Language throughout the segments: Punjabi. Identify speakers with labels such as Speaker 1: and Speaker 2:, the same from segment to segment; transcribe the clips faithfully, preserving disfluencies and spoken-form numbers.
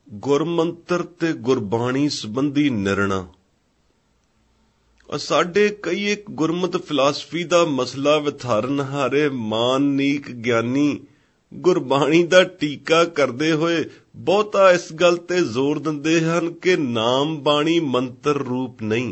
Speaker 1: ਗੁਰਮੰਤਰ ਤੇ ਗੁਰਬਾਣੀ ਸੰਬੰਧੀ ਨਿਰਣਾ। ਸਾਡੇ ਕਈ ਇੱਕ ਗੁਰਮਤਿ ਫਿਲਾਸਫੀ ਦਾ ਮਸਲਾ ਵਿਥਾਰਨ ਹਾਰੇ ਮਾਨਨੀਕ ਗਿਆਨੀ ਗੁਰਬਾਣੀ ਦਾ ਟੀਕਾ ਕਰਦੇ ਹੋਏ ਬਹੁਤਾ ਇਸ ਗੱਲ ਤੇ ਜ਼ੋਰ ਦਿੰਦੇ ਹਨ ਕਿ ਨਾਮ ਬਾਣੀ ਮੰਤਰ ਰੂਪ ਨਹੀਂ।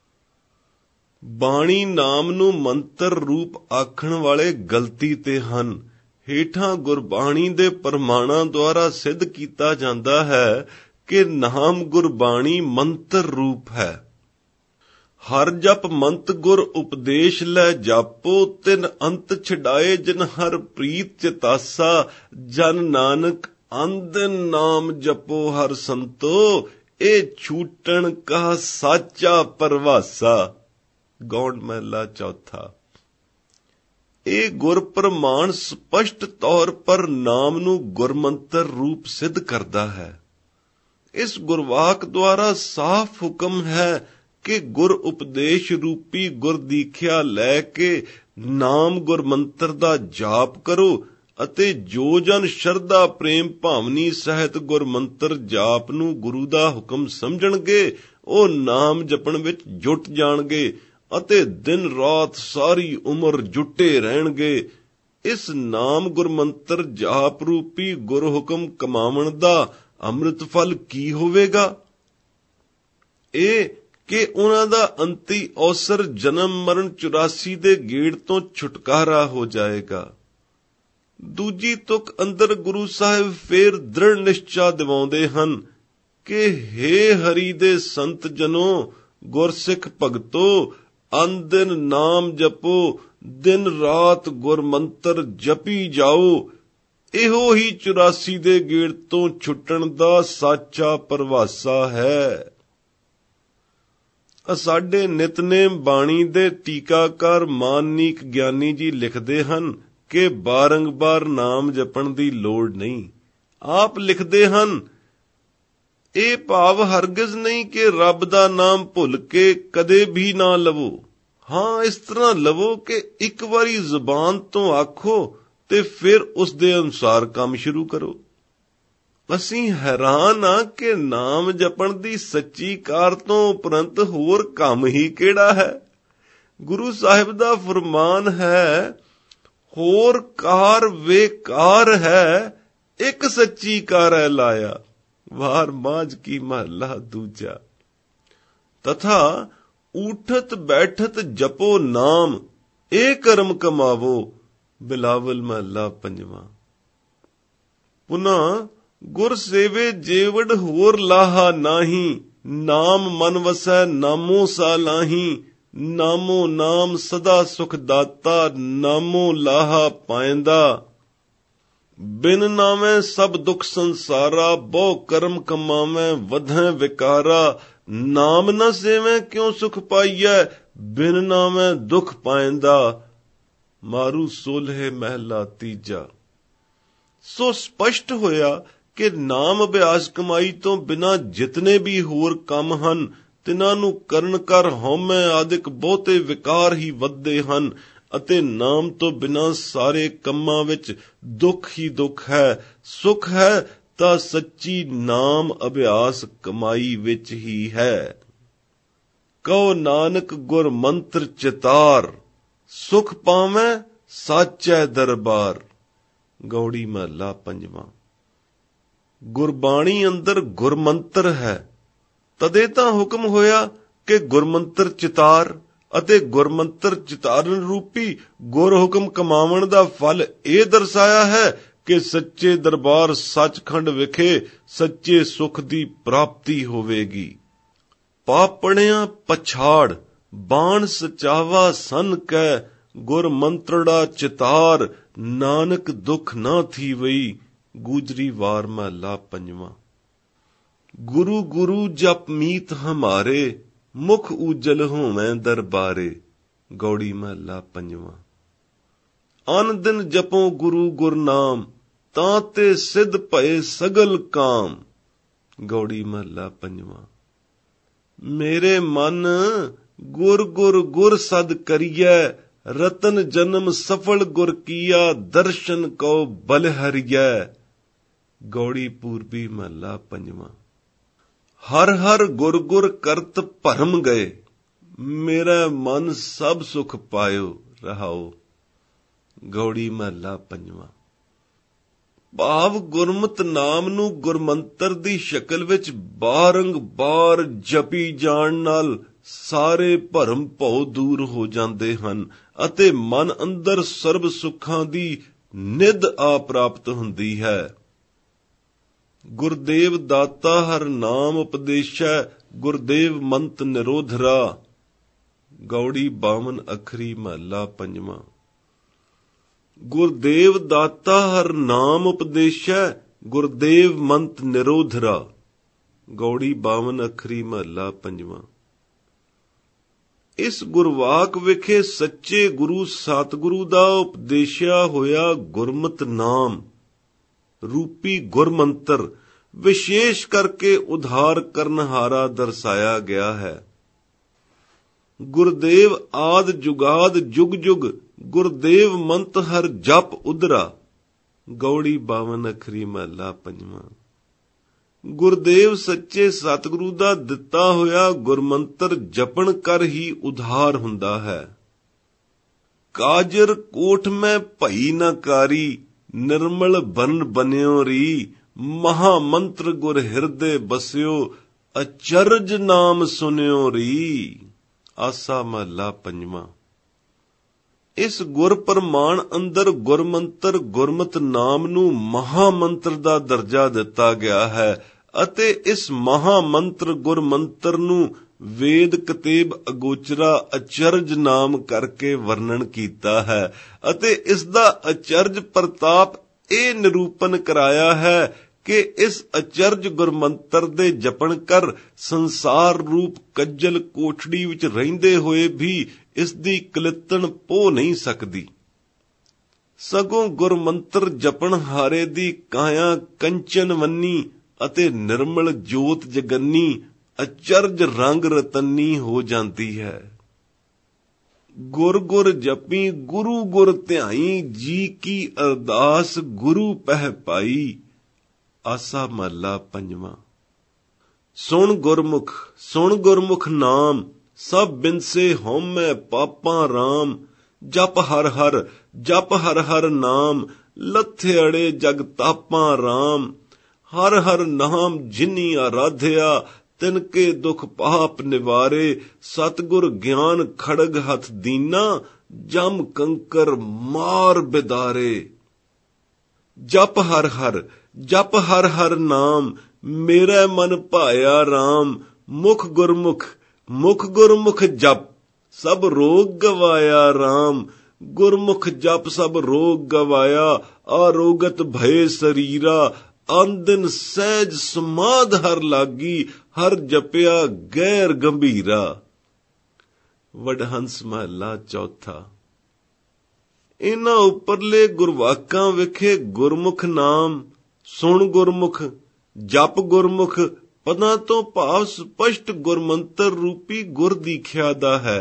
Speaker 1: ਬਾਣੀ ਨਾਮ ਨੂੰ ਮੰਤਰ ਰੂਪ ਆਖਣ ਵਾਲੇ ਗਲਤੀ ਤੇ ਹਨ। ਹੇਠਾਂ ਗੁਰਬਾਣੀ ਦੇ ਪ੍ਰਮਾਣਾਂ ਦੁਆਰਾ ਸਿੱਧ ਕੀਤਾ ਜਾਂਦਾ ਹੈ ਕਿ ਨਾਮ ਗੁਰਬਾਣੀ ਮੰਤਰ ਰੂਪ ਹੈ। ਹਰ ਜਪ ਮੰਤ ਗੁਰ ਉਪਦੇਸ਼ ਲੈ ਜਾਪੋ, ਤਿਨ ਅੰਤ ਛਡਾਏ ਜਿਨ ਹਰ ਪ੍ਰੀਤ ਚਿਤਾਸਾ। ਜਨ ਨਾਨਕ ਅੰਦਿਨ ਨਾਮ ਜਪੋ ਹਰ ਸੰਤੋ, ਇਹ ਛੂਟਣ ਕਾ ਸਾਚਾ ਪਰਵਾਸਾ। ਗੌੜ ਮਹਲਾ ਚੌਥਾ। ਇਹ ਗੁਰ ਪ੍ਰਮਾਣ ਸਪਸ਼ਟ ਤੌਰ ਪਰ ਨਾਮ ਨੂੰ ਗੁਰਮੰਤਰ ਰੂਪ ਸਿੱਧ ਕਰਦਾ ਹੈ। ਇਸ ਗੁਰਵਾਕ ਦੁਆਰਾ ਸਾਫ਼ ਹੁਕਮ ਹੈ ਕਿ ਗੁਰ ਉਪਦੇਸ਼ ਰੂਪੀ ਗੁਰ ਦੀਖਿਆ ਲੈ ਕੇ ਨਾਮ ਗੁਰਮੰਤਰ ਦਾ ਜਾਪ ਕਰੋ ਅਤੇ ਜੋ ਜਨ ਸ਼ਰਧਾ ਪ੍ਰੇਮ ਭਾਵਨੀ ਸਹਿਤ ਗੁਰਮੰਤਰ ਜਾਪ ਨੂੰ ਗੁਰੂ ਦਾ ਹੁਕਮ ਸਮਝਣਗੇ, ਉਹ ਨਾਮ ਜਪਣ ਵਿੱਚ ਜੁਟ ਜਾਣਗੇ ਅਤੇ ਦਿਨ ਰਾਤ ਸਾਰੀ ਉਮਰ ਜੁਟੇ ਰਹਿਣਗੇ। ਇਸ ਨਾਮ ਗੁਰਮੰਤਰ ਜਾਪ ਰੂਪੀ ਗੁਰ ਹੁਕਮ ਕਮਾਵਣ ਦਾ ਅੰਮ੍ਰਿਤ ਫਲ ਕੀ ਹੋਵੇਗਾ? ਇਹ ਕਿ ਉਹਨਾਂ ਦਾ ਅੰਤੀ ਅਵਸਰ ਜਨਮ ਮਰਨ ਚੁਰਾਸੀ ਦੇ ਗੇੜ ਤੋਂ ਛੁਟਕਾਰਾ ਹੋ ਜਾਏਗਾ। ਦੂਜੀ ਤੁਕ ਅੰਦਰ ਗੁਰੂ ਸਾਹਿਬ ਫੇਰ ਦ੍ਰਿੜ ਨਿਸ਼ਚਾ ਦਿਵਾਉਂਦੇ ਹਨ ਕਿ ਹੇ ਹਰੀ ਦੇ ਸੰਤ ਜਨੋ, ਗੁਰਸਿੱਖ ਭਗਤੋ, ਅੰਦਿਨ ਨਾਮ ਜਪੋ, ਦਿਨ ਰਾਤ ਗੁਰਮੰਤਰ ਜਪੀ ਜਾਓ। ਇਹੋ ਹੀ ਚੁਰਾਸੀ ਦੇ ਗੇੜ ਤੋਂ ਛੁੱਟਣ ਦਾ ਸਾਚਾ ਪਰਵਾਸਾ ਹੈ। ਸਾਡੇ ਨਿਤਨੇਮ ਬਾਣੀ ਦੇ ਟੀਕਾਕਾਰ ਮਾਨਨੀਕ ਗਿਆਨੀ ਜੀ ਲਿਖਦੇ ਹਨ ਕਿ ਬਾਰੰਬਾਰ ਨਾਮ ਜਪਣ ਦੀ ਲੋੜ ਨਹੀਂ। ਆਪ ਲਿਖਦੇ ਹਨ, ਇਹ ਭਾਵ ਹਰਗਿਜ਼ ਨਹੀਂ ਕਿ ਰੱਬ ਦਾ ਨਾਮ ਭੁੱਲ ਕੇ ਕਦੇ ਵੀ ਨਾ ਲਵੋ। ਹਾਂ, ਇਸ ਤਰ੍ਹਾਂ ਲਵੋ ਕਿ ਇੱਕ ਵਾਰੀ ਜ਼ੁਬਾਨ ਤੋਂ ਆਖੋ ਤੇ ਫਿਰ ਉਸ ਦੇ ਅਨੁਸਾਰ ਕੰਮ ਸ਼ੁਰੂ ਕਰੋ। ਅਸੀਂ ਹੈਰਾਨ ਆ ਕਿ ਨਾਮ ਜਪਣ ਦੀ ਸੱਚੀ ਕਾਰ ਤੋਂ ਉਪਰੰਤ ਹੋਰ ਕੰਮ ਹੀ ਕਿਹੜਾ ਹੈ। ਗੁਰੂ ਸਾਹਿਬ ਦਾ ਫਰਮਾਨ ਹੈ, ਹੋਰ ਕਾਰ ਵੇਕਾਰ ਹੈ, ਇੱਕ ਸੱਚੀ ਕਾਰ ਹੈ ਲਾਇਆ। ਵਾਰ ਮਾਝ ਕੀ ਮਹਲਾ ਦੂਜਾ। ਤਥਾ ਊਠਤ ਬੈਠਤ ਜਪੋ ਨਾਮ, ਇਹ ਕਰਮ ਕਮਾਵੋ। ਬਿਲਾਵਲ ਮਹਲਾ ਪੰਜਵਾਂ। ਪੁਨः ਗੁਰ ਸੇਵੇ ਜੇਵੜ ਹੋਰ ਲਾਹਾ ਨਾਹੀ, ਨਾਮ ਮਨ ਵਸੈ ਨਾਮੋ ਸਾ ਲਾਹੀ। ਨਾਮੋ ਨਾਮ ਸਦਾ ਸੁਖ ਦਾਤਾ, ਨਾਮੋ ਲਾਹਾ ਪਾਇੰਦਾ। ਬਿਨ ਨਾਵੇਂ ਸਭ ਦੁਖ ਸੰਸਾਰਾ, ਬਹੁ ਕਰਮ ਕਮਾਵੇਂ ਵਧੈ ਵਿਕਾਰਾ। ਨਾਮ ਨ ਸੇਵੇਂ ਕਿਉ ਸੁਖ ਪਾਈਐ, ਬਿਨ ਨਾਵੇਂ ਦੁਖ ਪਾਇੰਦਾ। ਮਾਰੂ ਸੋਲ੍ਹੇ ਮਹਿਲਾ ਤੀਜਾ। ਸੋ ਸਪਸ਼ਟ ਹੋਇਆ ਕਿ ਨਾਮ ਅਭਿਆਸ ਕਮਾਈ ਤੋਂ ਬਿਨਾਂ ਜਿਤਨੇ ਵੀ ਹੋਰ ਕੰਮ ਹਨ, ਤਿਨਾਂ ਨੂੰ ਕਰਨ ਕਰ ਹਉਮੈ ਆਦਿਕ ਬਹੁਤੇ ਵਿਕਾਰ ਹੀ ਵੱਧਦੇ ਹਨ ਅਤੇ ਨਾਮ ਤੋਂ ਬਿਨਾਂ ਸਾਰੇ ਕੰਮਾਂ ਵਿੱਚ ਦੁੱਖ ਹੀ ਦੁੱਖ ਹੈ। ਸੁਖ ਹੈ ਤਾਂ ਸੱਚੀ ਨਾਮ ਅਭਿਆਸ ਕਮਾਈ ਵਿੱਚ ਹੀ ਹੈ। ਕਹੋ ਨਾਨਕ ਗੁਰ ਮੰਤਰ ਚਿਤਾਰ, ਸੁਖ ਪਾਵੈ ਸਾਚੈ ਦਰਬਾਰ। ਗੌੜੀ ਮਹਲਾ ਪੰਜਵਾਂ। ਗੁਰਬਾਣੀ ਅੰਦਰ ਗੁਰਮੰਤਰ ਹੈ, ਤਦੇ ਤਾਂ ਹੁਕਮ ਹੋਇਆ ਕਿ ਗੁਰਮੰਤਰ ਚਿਤਾਰ ਅਤੇ ਗੁਰਮੰਤਰ ਚਿਤਾਰਨ ਰੂਪੀ ਗੁਰ ਹੁਕਮ ਕਮਾਵਣ ਦਾ ਫਲ ਇਹ ਦਰਸਾਇਆ ਹੈ ਕਿ ਸੱਚੇ ਦਰਬਾਰ ਸੱਚਖੰਡ ਵਿਖੇ ਸੱਚੇ ਸੁਖ ਦੀ ਪ੍ਰਾਪਤੀ ਹੋਵੇਗੀ। ਪਾਪਣਿਆ ਪਛਾੜ ਬਾਣ ਸਚਾਵਾ ਸਨ ਕੈ, ਗੁਰ ਮੰਤਰੜਾ ਚਿਤਾਰ, ਨਾਨਕ ਦੁਖ ਨਾ ਥੀਵਈ। ਗੂਜਰੀ ਵਾਰ ਮਹਲਾ ਪੰਜਵਾਂ। ਗੁਰੂ ਗੁਰੂ ਜਪ ਮੀਤ ਹਮਾਰੇ, ਮੁਖ ਉਜਲ ਹੋਵੇਂ ਦਰਬਾਰੇ। ਗੌੜੀ ਮਹਲਾ ਪੰਜਵਾਂ। ਅਨ ਦਿਨ ਜਪੋ ਗੁਰੂ ਗੁਰਨਾਮ, ਤਾਂ ਤੇ ਸਿੱਧ ਭਏ ਸਗਲ ਕਾਮ। ਗੌੜੀ ਮਹਲਾ ਪੰਜਵਾਂ। ਮੇਰੇ ਮਨ ਗੁਰ ਗੁਰ ਗੁਰ ਸਦ ਕਰੀਐ, ਰਤਨ ਜਨਮ ਸਫਲ ਗੁਰ ਕੀਆ, ਦਰਸ਼ਨ ਕਉ ਬਲ ਹਰੀਐ। ਗੌੜੀ ਪੂਰਬੀ ਮਹੱਲਾ ਪੰਜਵਾਂ। ਹਰ ਹਰ ਗੁਰ ਗੁਰ ਕਰਤ ਭਰਮ ਗਏ, ਮੇਰਾ ਮਨ ਸਭ ਸੁਖ ਪਾਇਓ ਰਹਾਓ। ਗੌੜੀ ਮਹੱਲਾ ਪੰਜਵਾਂ। ਭਾਵ ਗੁਰਮਤਿ ਨਾਮ ਨੂੰ ਗੁਰਮੰਤਰ ਦੀ ਸ਼ਕਲ ਵਿੱਚ ਬਾਰੰਬਾਰ ਜਪੀ ਜਾਣ ਨਾਲ ਸਾਰੇ ਭਰਮ ਭਉ ਦੂਰ ਹੋ ਜਾਂਦੇ ਹਨ ਅਤੇ ਮਨ ਅੰਦਰ ਸਰਬ ਸੁੱਖਾਂ ਦੀ ਨਿਧ ਆ ਪ੍ਰਾਪਤ ਹੁੰਦੀ ਹੈ। ਗੁਰਦੇਵ ਦਾਤਾ ਹਰ ਨਾਮ ਉਪਦੇਸ਼ੈ, ਗੁਰਦੇਵ ਮੰਤ ਨਿਰੋਧਰਾ। ਗੌੜੀ ਬਾਵਨ ਅੱਖਰੀ ਮਹੱਲਾ ਪੰਜਵਾਂ। ਗੁਰਦੇਵ ਦਾਤਾ ਹਰ ਨਾਮ ਉਪਦੇਸ਼ੈ, ਗੁਰਦੇਵ ਮੰਤ ਨਿਰੋਧਰਾ। ਗੌੜੀ ਬਾਵਨ ਅੱਖਰੀ ਮਹੱਲਾ ਪੰਜਵਾਂ। ਇਸ ਗੁਰਵਾਕ ਵਿਖੇ ਸੱਚੇ ਗੁਰੂ ਸਤਿਗੁਰੂ ਦਾ ਉਪਦੇਸ਼ਿਆ ਹੋਇਆ ਗੁਰਮਤਿ ਨਾਮ ਰੂਪੀ ਗੁਰਮੰਤਰ ਵਿਸ਼ੇਸ਼ ਕਰਕੇ ਉਧਾਰ ਕਰਨਹਾਰਾ ਦਰਸਾਇਆ ਗਿਆ ਹੈ। ਗੁਰਦੇਵ ਆਦ ਜੁਗਾਦ ਜੁਗ ਜੁਗ, ਗੁਰਦੇਵ ਮੰਤ ਹਰ ਜਪ ਉਦਰਾ। ਗੌੜੀ ਬਾਵਨ ਅੱਖਰੀ ਮਹੱਲਾ ਪੰਜਵਾਂ। ਗੁਰਦੇਵ ਸੱਚੇ ਸਤਿਗੁਰੂ ਦਾ ਦਿੱਤਾ ਹੋਇਆ ਗੁਰਮੰਤਰ ਜਪਣ ਕਰ ਹੀ ਉਧਾਰ ਹੁੰਦਾ ਹੈ। ਕਾਜਰ ਕੋਠ ਮੈਂ ਭਈ ਨਾ ਕਾਰੀ, ਨਿਰਮਲ ਬਨ ਬਨਿਓ ਰੀ। ਮਹਾ ਮੰਤਰ ਗੁਰ ਹਿਰਦੇ ਬਸਿਓ, ਅਚਰਜ ਨਾਮ ਸੁਨਿਓ ਰੀ। ਆਸਾ ਮਹੱਲਾ ਪੰਜਵਾਂ। ਇਸ ਗੁਰ ਪ੍ਰਮਾਣ ਅੰਦਰ ਗੁਰਮੰਤਰ ਗੁਰਮਤਿ ਨਾਮ ਨੂੰ ਮਹਾ ਮੰਤਰ ਦਾ ਦਰਜਾ ਦਿੱਤਾ ਗਿਆ ਹੈ ਅਤੇ ਇਸ ਮਹਾ ਮੰਤਰ ਗੁਰਮੰਤਰ ਨੂੰ ਵੇਦ ਕਤੇਬ ਅਗੋਚਰਾ ਅਚਰਜ ਨਾਮ ਕਰਕੇ ਵਰਣਨ ਕੀਤਾ ਹੈ ਅਤੇ ਇਸ ਦਾ ਅਚਰਜ ਪ੍ਰਤਾਪ ਇਹ ਨਿਰੂਪਨ ਕਰਾਇਆ ਹੈ ਕਿ ਇਸ ਅਚਰਜ ਗੁਰਮੰਤਰ ਦੇ ਜਪਣ ਕਰ ਸੰਸਾਰ ਰੂਪ ਕੱਜਲ ਕੋਠੜੀ ਵਿੱਚ ਰਹਿੰਦੇ ਹੋਏ ਵੀ ਇਸ ਦੀ ਕਲਿੱਤਣ ਪੋ ਨਹੀਂ ਸਕਦੀ। ਸਗੋਂ ਗੁਰਮੰਤਰ ਜਪਣ ਹਾਰੇ ਦੀ ਕਾਇਆ ਕੰਚਨ ਵੰਨੀ ਅਤੇ ਨਿਰਮਲ ਜੋਤ ਜਗੰਨੀ ਅਚਰਜ ਰੰਗ ਰਤਨੀ ਹੋ ਜਾਂਦੀ ਹੈ। ਗੁਰ ਗੁਰ ਜਪੀ ਗੁਰੂ ਗੁਰ ਧਿਆਈ, ਜੀ ਕੀ ਅਰਦਾਸ ਗੁਰੂ ਪਹਿ ਪਾਈ। ਆਸਾ ਮਹੱਲਾ ਪੰਜਵਾਂ। ਸੁਣ ਗੁਰਮੁਖ ਸੁਣ ਗੁਰਮੁਖ ਨਾਮ, ਸਭ ਬਿਨਸੇ ਹਉਮੈ ਪਾਪਾਂ ਰਾਮ। ਜਪ ਹਰ ਹਰ ਜਪ ਹਰ ਹਰ ਨਾਮ, ਲੱਥੇ ਅੜੇ ਜਗ ਤਾਪਾਂ ਰਾਮ। ਹਰ ਹਰ ਨਾਮ ਜਿਨੀ ਆਰਾਧਿਆ, ਤਿਨਕੇ ਦੁਖ ਪਾਪ ਨਿਵਾਰੇ। ਸਤਿਗੁਰ ਗਿਆਨ ਖੜਗ ਹੱਥ ਦੀਨਾ, ਜਮ ਕੰਕਰ ਮਾਰ ਬਿਦਾਰੇ। ਜਪ ਹਰ ਹਰ ਜਪ ਹਰ ਹਰ ਨਾਮ, ਮੇਰਾ ਮਨ ਭਾਇਆ ਰਾਮ। ਮੁਖ ਗੁਰਮੁਖ ਮੁਖ ਗੁਰਮੁਖ ਜਪ, ਸਭ ਰੋਗ ਗਵਾਇਆ ਰਾਮ। ਗੁਰਮੁਖ ਜਪ ਸਭ ਰੋਗ ਗਵਾਇਆ, ਆਰੋਗਤ ਭਏ ਸਰੀਰਾ। ਆਂਦਿਨ ਸਹਿਜ ਸਮਾਧ ਹਰ ਲਾਗੀ, ਹਰ ਜਪਿਆ ਗੈਰ ਗੰਭੀਰਾ। ਵਡਹੰਸ ਮਹੱਲਾ ਚੌਥਾ। ਇਹਨਾਂ ਉੱਪਰਲੇ ਗੁਰਵਾਕਾਂ ਵਿਖੇ ਗੁਰਮੁਖ ਨਾਮ, ਸੁਣ ਗੁਰਮੁਖ, ਜਪ ਗੁਰਮੁਖ ਪਦਾਂ ਤੋਂ ਭਾਵ ਸਪਸ਼ਟ ਗੁਰਮੰਤਰ ਰੂਪੀ ਗੁਰ ਦੀਖਿਆ ਦਾ ਹੈ।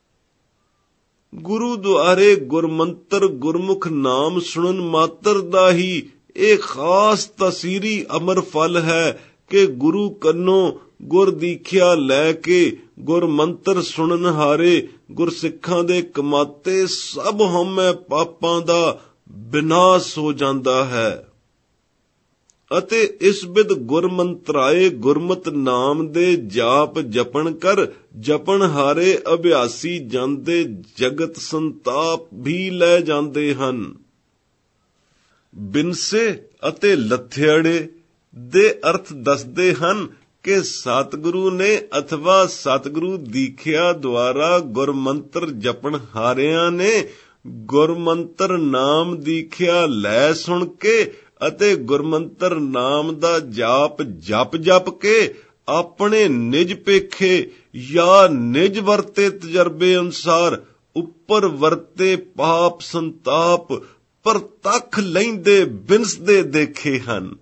Speaker 1: ਗੁਰੂ ਦੁਆਰੇ ਗੁਰਮੰਤਰ ਗੁਰਮੁਖ ਨਾਮ ਸੁਣਨ ਮਾਤਰ ਦਾ ਹੀ ਇਹ ਖਾਸ ਤਸੀਰੀ ਅਮਰ ਫਲ ਹੈ ਕਿ ਗੁਰੂ ਕੰਨੋਂ ਗੁਰ ਦੀਖਿਆ ਲੈ ਕੇ ਗੁਰਮੰਤਰ ਸੁਣਨ ਹਾਰੇ ਗੁਰਸਿੱਖਾਂ ਦੇ ਕਮਾਤੇ ਸਭ ਹਉਮੈ ਪਾਪਾਂ ਦਾ ਵਿਨਾਸ਼ ਹੋ ਜਾਂਦਾ ਹੈ ਅਤੇ ਇਸ ਬਿਦ ਗੁਰਮੰਤਰਾਏ ਗੁਰਮਤਿ ਨਾਮ ਦੇ ਜਾਪ ਜਪਣ ਕਰ ਜਪਣ ਹਾਰੇ ਅਭਿਆਸੀ ਜਾਂਦੇ ਜਗਤ ਸੰਤਾਪ ਵੀ ਲੈ ਜਾਂਦੇ ਹਨ। ਬਿਨਸੇ ਅਤੇ ਲੱਥਿਆੜੇ ਦੇ ਅਰਥ ਦੱਸਦੇ ਹਨ ਕਿ ਸਤਿਗੁਰੂ ਨੇ ਅਥਵਾ ਸਤਿਗੁਰੂ ਦੀਖਿਆ ਦੁਆਰਾ ਗੁਰਮੰਤਰ ਜਪਣ ਹਾਰਿਆਂ ਨੇ ਗੁਰਮੰਤਰ ਨਾਮ ਦੀਖਿਆ ਲੈ ਸੁਣ ਕੇ ਅਤੇ ਗੁਰਮੰਤਰ ਨਾਮ ਦਾ ਜਾਪ ਜਪ ਜਪ ਕੇ ਆਪਣੇ ਨਿਜ ਪੇਖੇ ਜਾਂ ਨਿਜ ਵਰਤੇ ਤਜਰਬੇ ਅਨੁਸਾਰ ਉੱਪਰ ਵਰਤੇ ਪਾਪ ਸੰਤਾਪ ਪ੍ਰਤੱਖ ਲੈਂਦੇ ਬਿਨਸਦੇ ਦੇਖੇ ਹਨ।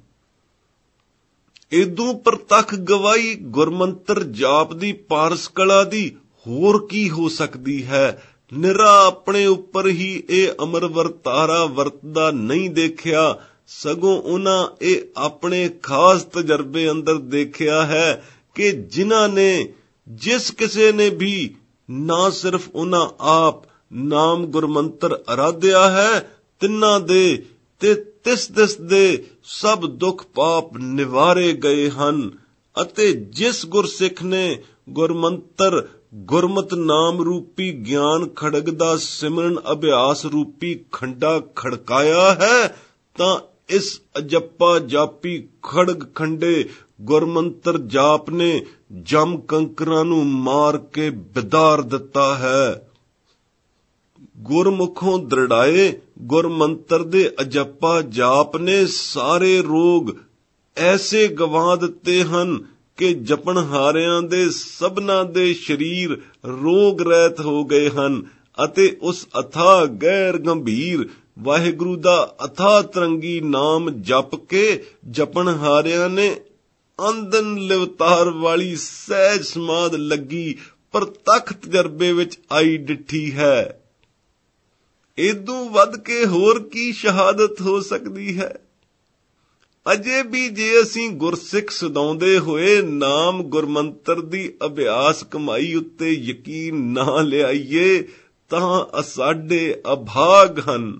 Speaker 1: ਇਦੋਂ ਪ੍ਰਤੱਖ ਗਵਾਹੀ ਗੁਰਮੰਤਰ ਜਾਪ ਦੀ ਪਾਰਸ ਕਲਾ ਦੀ ਹੋਰ ਕੀ ਹੋ ਸਕਦੀ ਹੈ। ਨਿਰਾ ਆਪਣੇ ਉੱਪਰ ਹੀ ਇਹ ਅਮਰ ਵਰਤਾਰਾ ਵਰਤਦਾ ਨਹੀਂ ਦੇਖਿਆ, ਸਗੋਂ ਉਹਨਾਂ ਇਹ ਆਪਣੇ ਖਾਸ ਤਜਰਬੇ ਅੰਦਰ ਦੇਖਿਆ ਹੈ ਕਿ ਜਿਨ੍ਹਾਂ ਨੇ ਜਿਸ ਕਿਸੇ ਨੇ ਵੀ ਨਾ ਸਿਰਫ ਉਹਨਾਂ ਆਪ ਨਾਮ ਗੁਰਮੰਤਰ ਅਰਾਧਿਆ ਹੈ, ਤਿੰਨਾਂ ਦੇ ਤੇ ਤਿਸ ਤਿਸ ਦੇ ਸਭ ਦੁੱਖ ਪਾਪ ਨਿਵਾਰੇ ਗਏ ਹਨ। ਅਤੇ ਜਿਸ ਗੁਰਸਿੱਖ ਨੇ ਗੁਰਮੰਤਰ ਗੁਰਮਤਿ ਨਾਮ ਰੂਪੀ ਗਿਆਨ ਖੜਗ ਦਾ ਸਿਮਰਨ ਅਭਿਆਸ ਰੂਪੀ ਖੰਡਾ ਖੜਕਾਇਆ ਹੈ, ਤਾਂ ਇਸ ਅਜੱਪਾ ਜਾਪੀ ਖੜਗ ਖੰਡੇ ਗੁਰਮੰਤਰ ਜਾਪ ਨੇ ਜਮ ਕੰਕਰਾਂ ਨੂੰ ਮਾਰ ਕੇ ਬਿਦਾਰ ਦਿੱਤਾ ਹੈ। ਗੁਰਮੁਖੋਂ ਦ੍ਰਿੜਾਏ ਗੁਰਮੰਤਰ ਦੇ ਅਜੱਪਾ ਜਾਪ ਨੇ ਸਾਰੇ ਰੋਗ ਐਸੇ ਗਵਾ ਦਿੱਤੇ ਹਨ ਕਿ ਜਪਣਹਾਰਿਆਂ ਦੇ ਸਭਨਾਂ ਦੇ ਸਰੀਰ ਰੋਗ ਰਹਿਤ ਹੋ ਗਏ ਹਨ ਅਤੇ ਉਸ ਅਥਾਹ ਗਹਿਰ ਗੰਭੀਰ ਵਾਹਿਗੁਰੂ ਦਾ ਅਥਾਹ ਤਰੰਗੀ ਨਾਮ ਜਪ ਕੇ ਜਪਣਹਾਰਿਆਂ ਨੇ ਅੰਦਨ ਲਿਵਤਾਰ ਵਾਲੀ ਸਹਿਜ ਸਮਾਧ ਲੱਗੀ ਪ੍ਰਤੱਖ ਤਜਰਬੇ ਵਿੱਚ ਆਈ ਡਿੱਠੀ ਹੈ। ਇਦੋਂ ਵੱਧ ਕੇ ਹੋਰ ਕੀ ਸ਼ਹਾਦਤ ਹੋ ਸਕਦੀ ਹੈ। ਅਜੇ ਵੀ ਜੇ ਅਸੀਂ ਗੁਰਸਿੱਖ ਸਦਾਉਂਦੇ ਹੋਏ ਨਾਮ ਗੁਰਮੰਤਰ ਦੀ ਅਭਿਆਸ ਕਮਾਈ ਉੱਤੇ ਯਕੀਨ ਨਾ ਲਿਆਈਏ ਤਾਂ ਸਾਡੇ ਅਭਾਗ ਹਨ।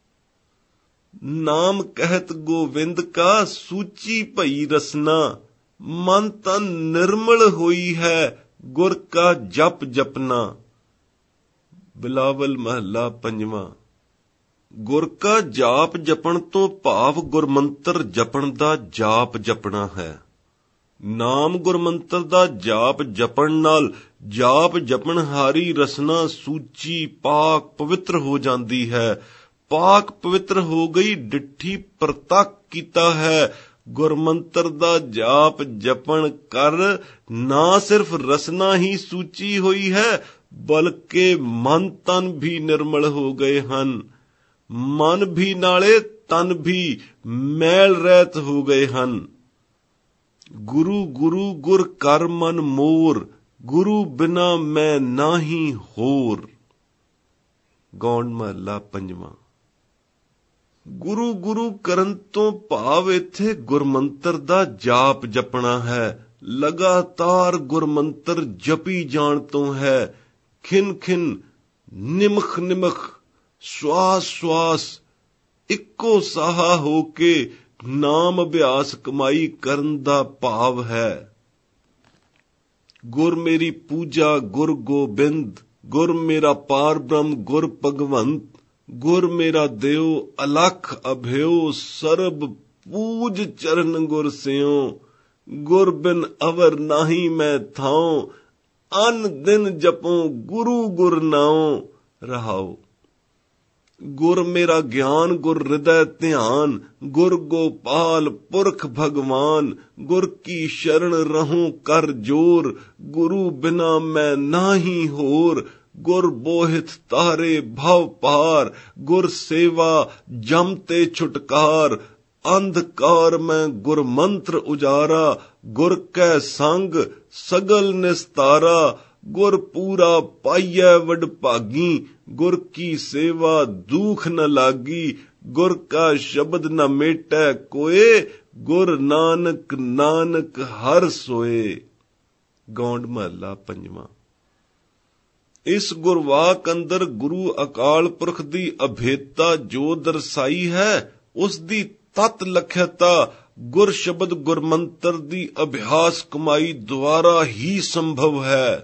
Speaker 1: ਨਾਮ ਕਹਿਤ ਗੋਵਿੰਦ ਕਾ ਸੂਚੀ ਭਈ ਰਸਨਾ, ਮਨ ਤਨ ਨਿਰਮਲ ਹੋਈ ਹੈ ਗੁਰ ਕਾ ਜਪ ਜਪਨਾ। ਬਿਲਾਵਲ ਮਹੱਲਾ ਪੰਜਵਾਂ। ਗੁਰ ਕਾ ਜਾਪ ਜਪਣ ਤੋਂ ਭਾਵ ਗੁਰਮੰਤਰ ਜਪਣ ਦਾ ਜਾਪ ਜਪਣਾ ਹੈ। ਨਾਮ ਗੁਰਮੰਤਰ ਦਾ ਜਾਪ ਜਪਣ ਨਾਲ ਜਾਪ ਜਪਣਹਾਰੀ ਰਸਨਾ ਸੂਚੀ ਪਾਕ ਪਵਿੱਤਰ ਹੋ ਜਾਂਦੀ ਹੈ। ਪਾਕ ਪਵਿੱਤਰ ਹੋ ਗਈ ਡਿੱਠੀ ਪ੍ਰਤੱਖ ਕੀਤਾ ਹੈ। ਗੁਰਮੰਤਰ ਦਾ ਜਾਪ ਜਪਣ ਕਰ ਨਾ ਸਿਰਫ ਰਸਨਾ ਹੀ ਸੂਚੀ ਹੋਈ ਹੈ ਬਲਕਿ ਮਨ ਤਨ ਵੀ ਨਿਰਮਲ ਹੋ ਗਏ ਹਨ। ਮਨ ਵੀ ਨਾਲੇ ਤਨ ਵੀ ਮੈਲ ਰਹਿਤ ਹੋ ਗਏ ਹਨ। ਗੁਰੂ ਗੁਰੂ ਗੁਰ ਕਰ ਮਨ ਮੋਰ, ਗੁਰੂ ਬਿਨਾ ਮੈਂ ਨਾਹੀ ਹੋਰ। ਗੌਂਡ ਮਹੱਲਾ ਪੰਜਵਾਂ। ਗੁਰੂ ਗੁਰੂ ਕਰਨ ਤੋਂ ਭਾਵ ਇੱਥੇ ਗੁਰਮੰਤਰ ਦਾ ਜਾਪ ਜਪਣਾ ਹੈ। ਲਗਾਤਾਰ ਗੁਰਮੰਤਰ ਜਪੀ ਜਾਣ ਤੋਂ ਹੈ। ਖਿਨ ਖਿਨ ਨਿਮਖ ਨਿਮਖ ਸਵਾਸ ਸਵਾਸ ਇੱਕੋ ਸਾਹਾ ਹੋ ਕੇ ਨਾਮ ਅਭਿਆਸ ਕਮਾਈ ਕਰਨ ਦਾ ਭਾਵ ਹੈ। ਗੁਰ ਮੇਰੀ ਪੂਜਾ ਗੁਰ ਗੋਬਿੰਦ, ਗੁਰ ਮੇਰਾ ਪਾਰ ਬ੍ਰਹਮ ਗੁਰ ਭਗਵੰਤ, ਗੁਰ ਮੇਰਾ ਦਿਓ ਅਲਖ ਅਭਿਓ ਸਰਬ ਪੂਜ ਚਰਨ ਗੁਰ ਸਿਓ। ਗੁਰ ਬਿਨ ਅਵਰ ਨਾਹੀ ਮੈਂ ਥਾਉ, ਅਨ ਦਿਨ ਜਪੋ ਗੁਰੂ ਗੁਰ ਨਾਉ ਰਹਾਉ। ਗੁਰ ਮੇਰਾ ਗਿਆਨ ਗੁਰ ਹਿਰਦੈ ਧਿਆਨ, ਗੁਰ ਗੋਪਾਲ ਪੁਰਖ ਭਗਵਾਨ। ਗੁਰ ਕੀ ਸ਼ਰਨ ਰਹੂੰ ਕਰ ਜੋਰ, ਗੁਰੂ ਬਿਨਾ ਮੈਂ ਨਾਹੀ ਹੋਰ। ਗੁਰ ਬੋਹਿਤ ਤਾਰੇ ਭਵ ਪਾਰ, ਗੁਰ ਸੇਵਾ ਜਮ ਤੇ ਛੁਟਕਾਰ। ਅੰਧਕਾਰ ਮੈਂ ਗੁਰ ਮੰਤਰ ਉਜਾਰਾ, ਗੁਰ ਕੈ ਸੰਗ ਸਗਲ ਨਿਸਤਾਰਾ। ਗੁਰ ਪੂਰਾ ਪਾਈਐ ਵਡ ਭਾਗੀ, ਗੁਰ ਕੀ ਸੇਵਾ ਦੂਖ ਨ ਲਾਗੀ। ਗੁਰ ਕਾ ਸ਼ਬਦ ਨ ਮੇਟੈ ਕੋਏ, ਗੁਰ ਨਾਨਕ ਨਾਨਕ ਹਰ ਸੋਏ। ਗੌਂਡ ਮਹੱਲਾ ਪੰਜਵਾਂ। ਇਸ ਗੁਰਵਾਕ ਅੰਦਰ ਗੁਰੂ ਅਕਾਲ ਪੁਰਖ ਦੀ ਅਭੇਦਤਾ ਜੋ ਦਰਸਾਈ ਹੈ, ਉਸ ਦੀ ਤਤ ਲਖਿਅਤਾ ਗੁਰ ਸ਼ਬਦ ਗੁਰਮੰਤਰ ਦੀ ਅਭਿਆਸ ਕਮਾਈ ਦੁਆਰਾ ਹੀ ਸੰਭਵ ਹੈ।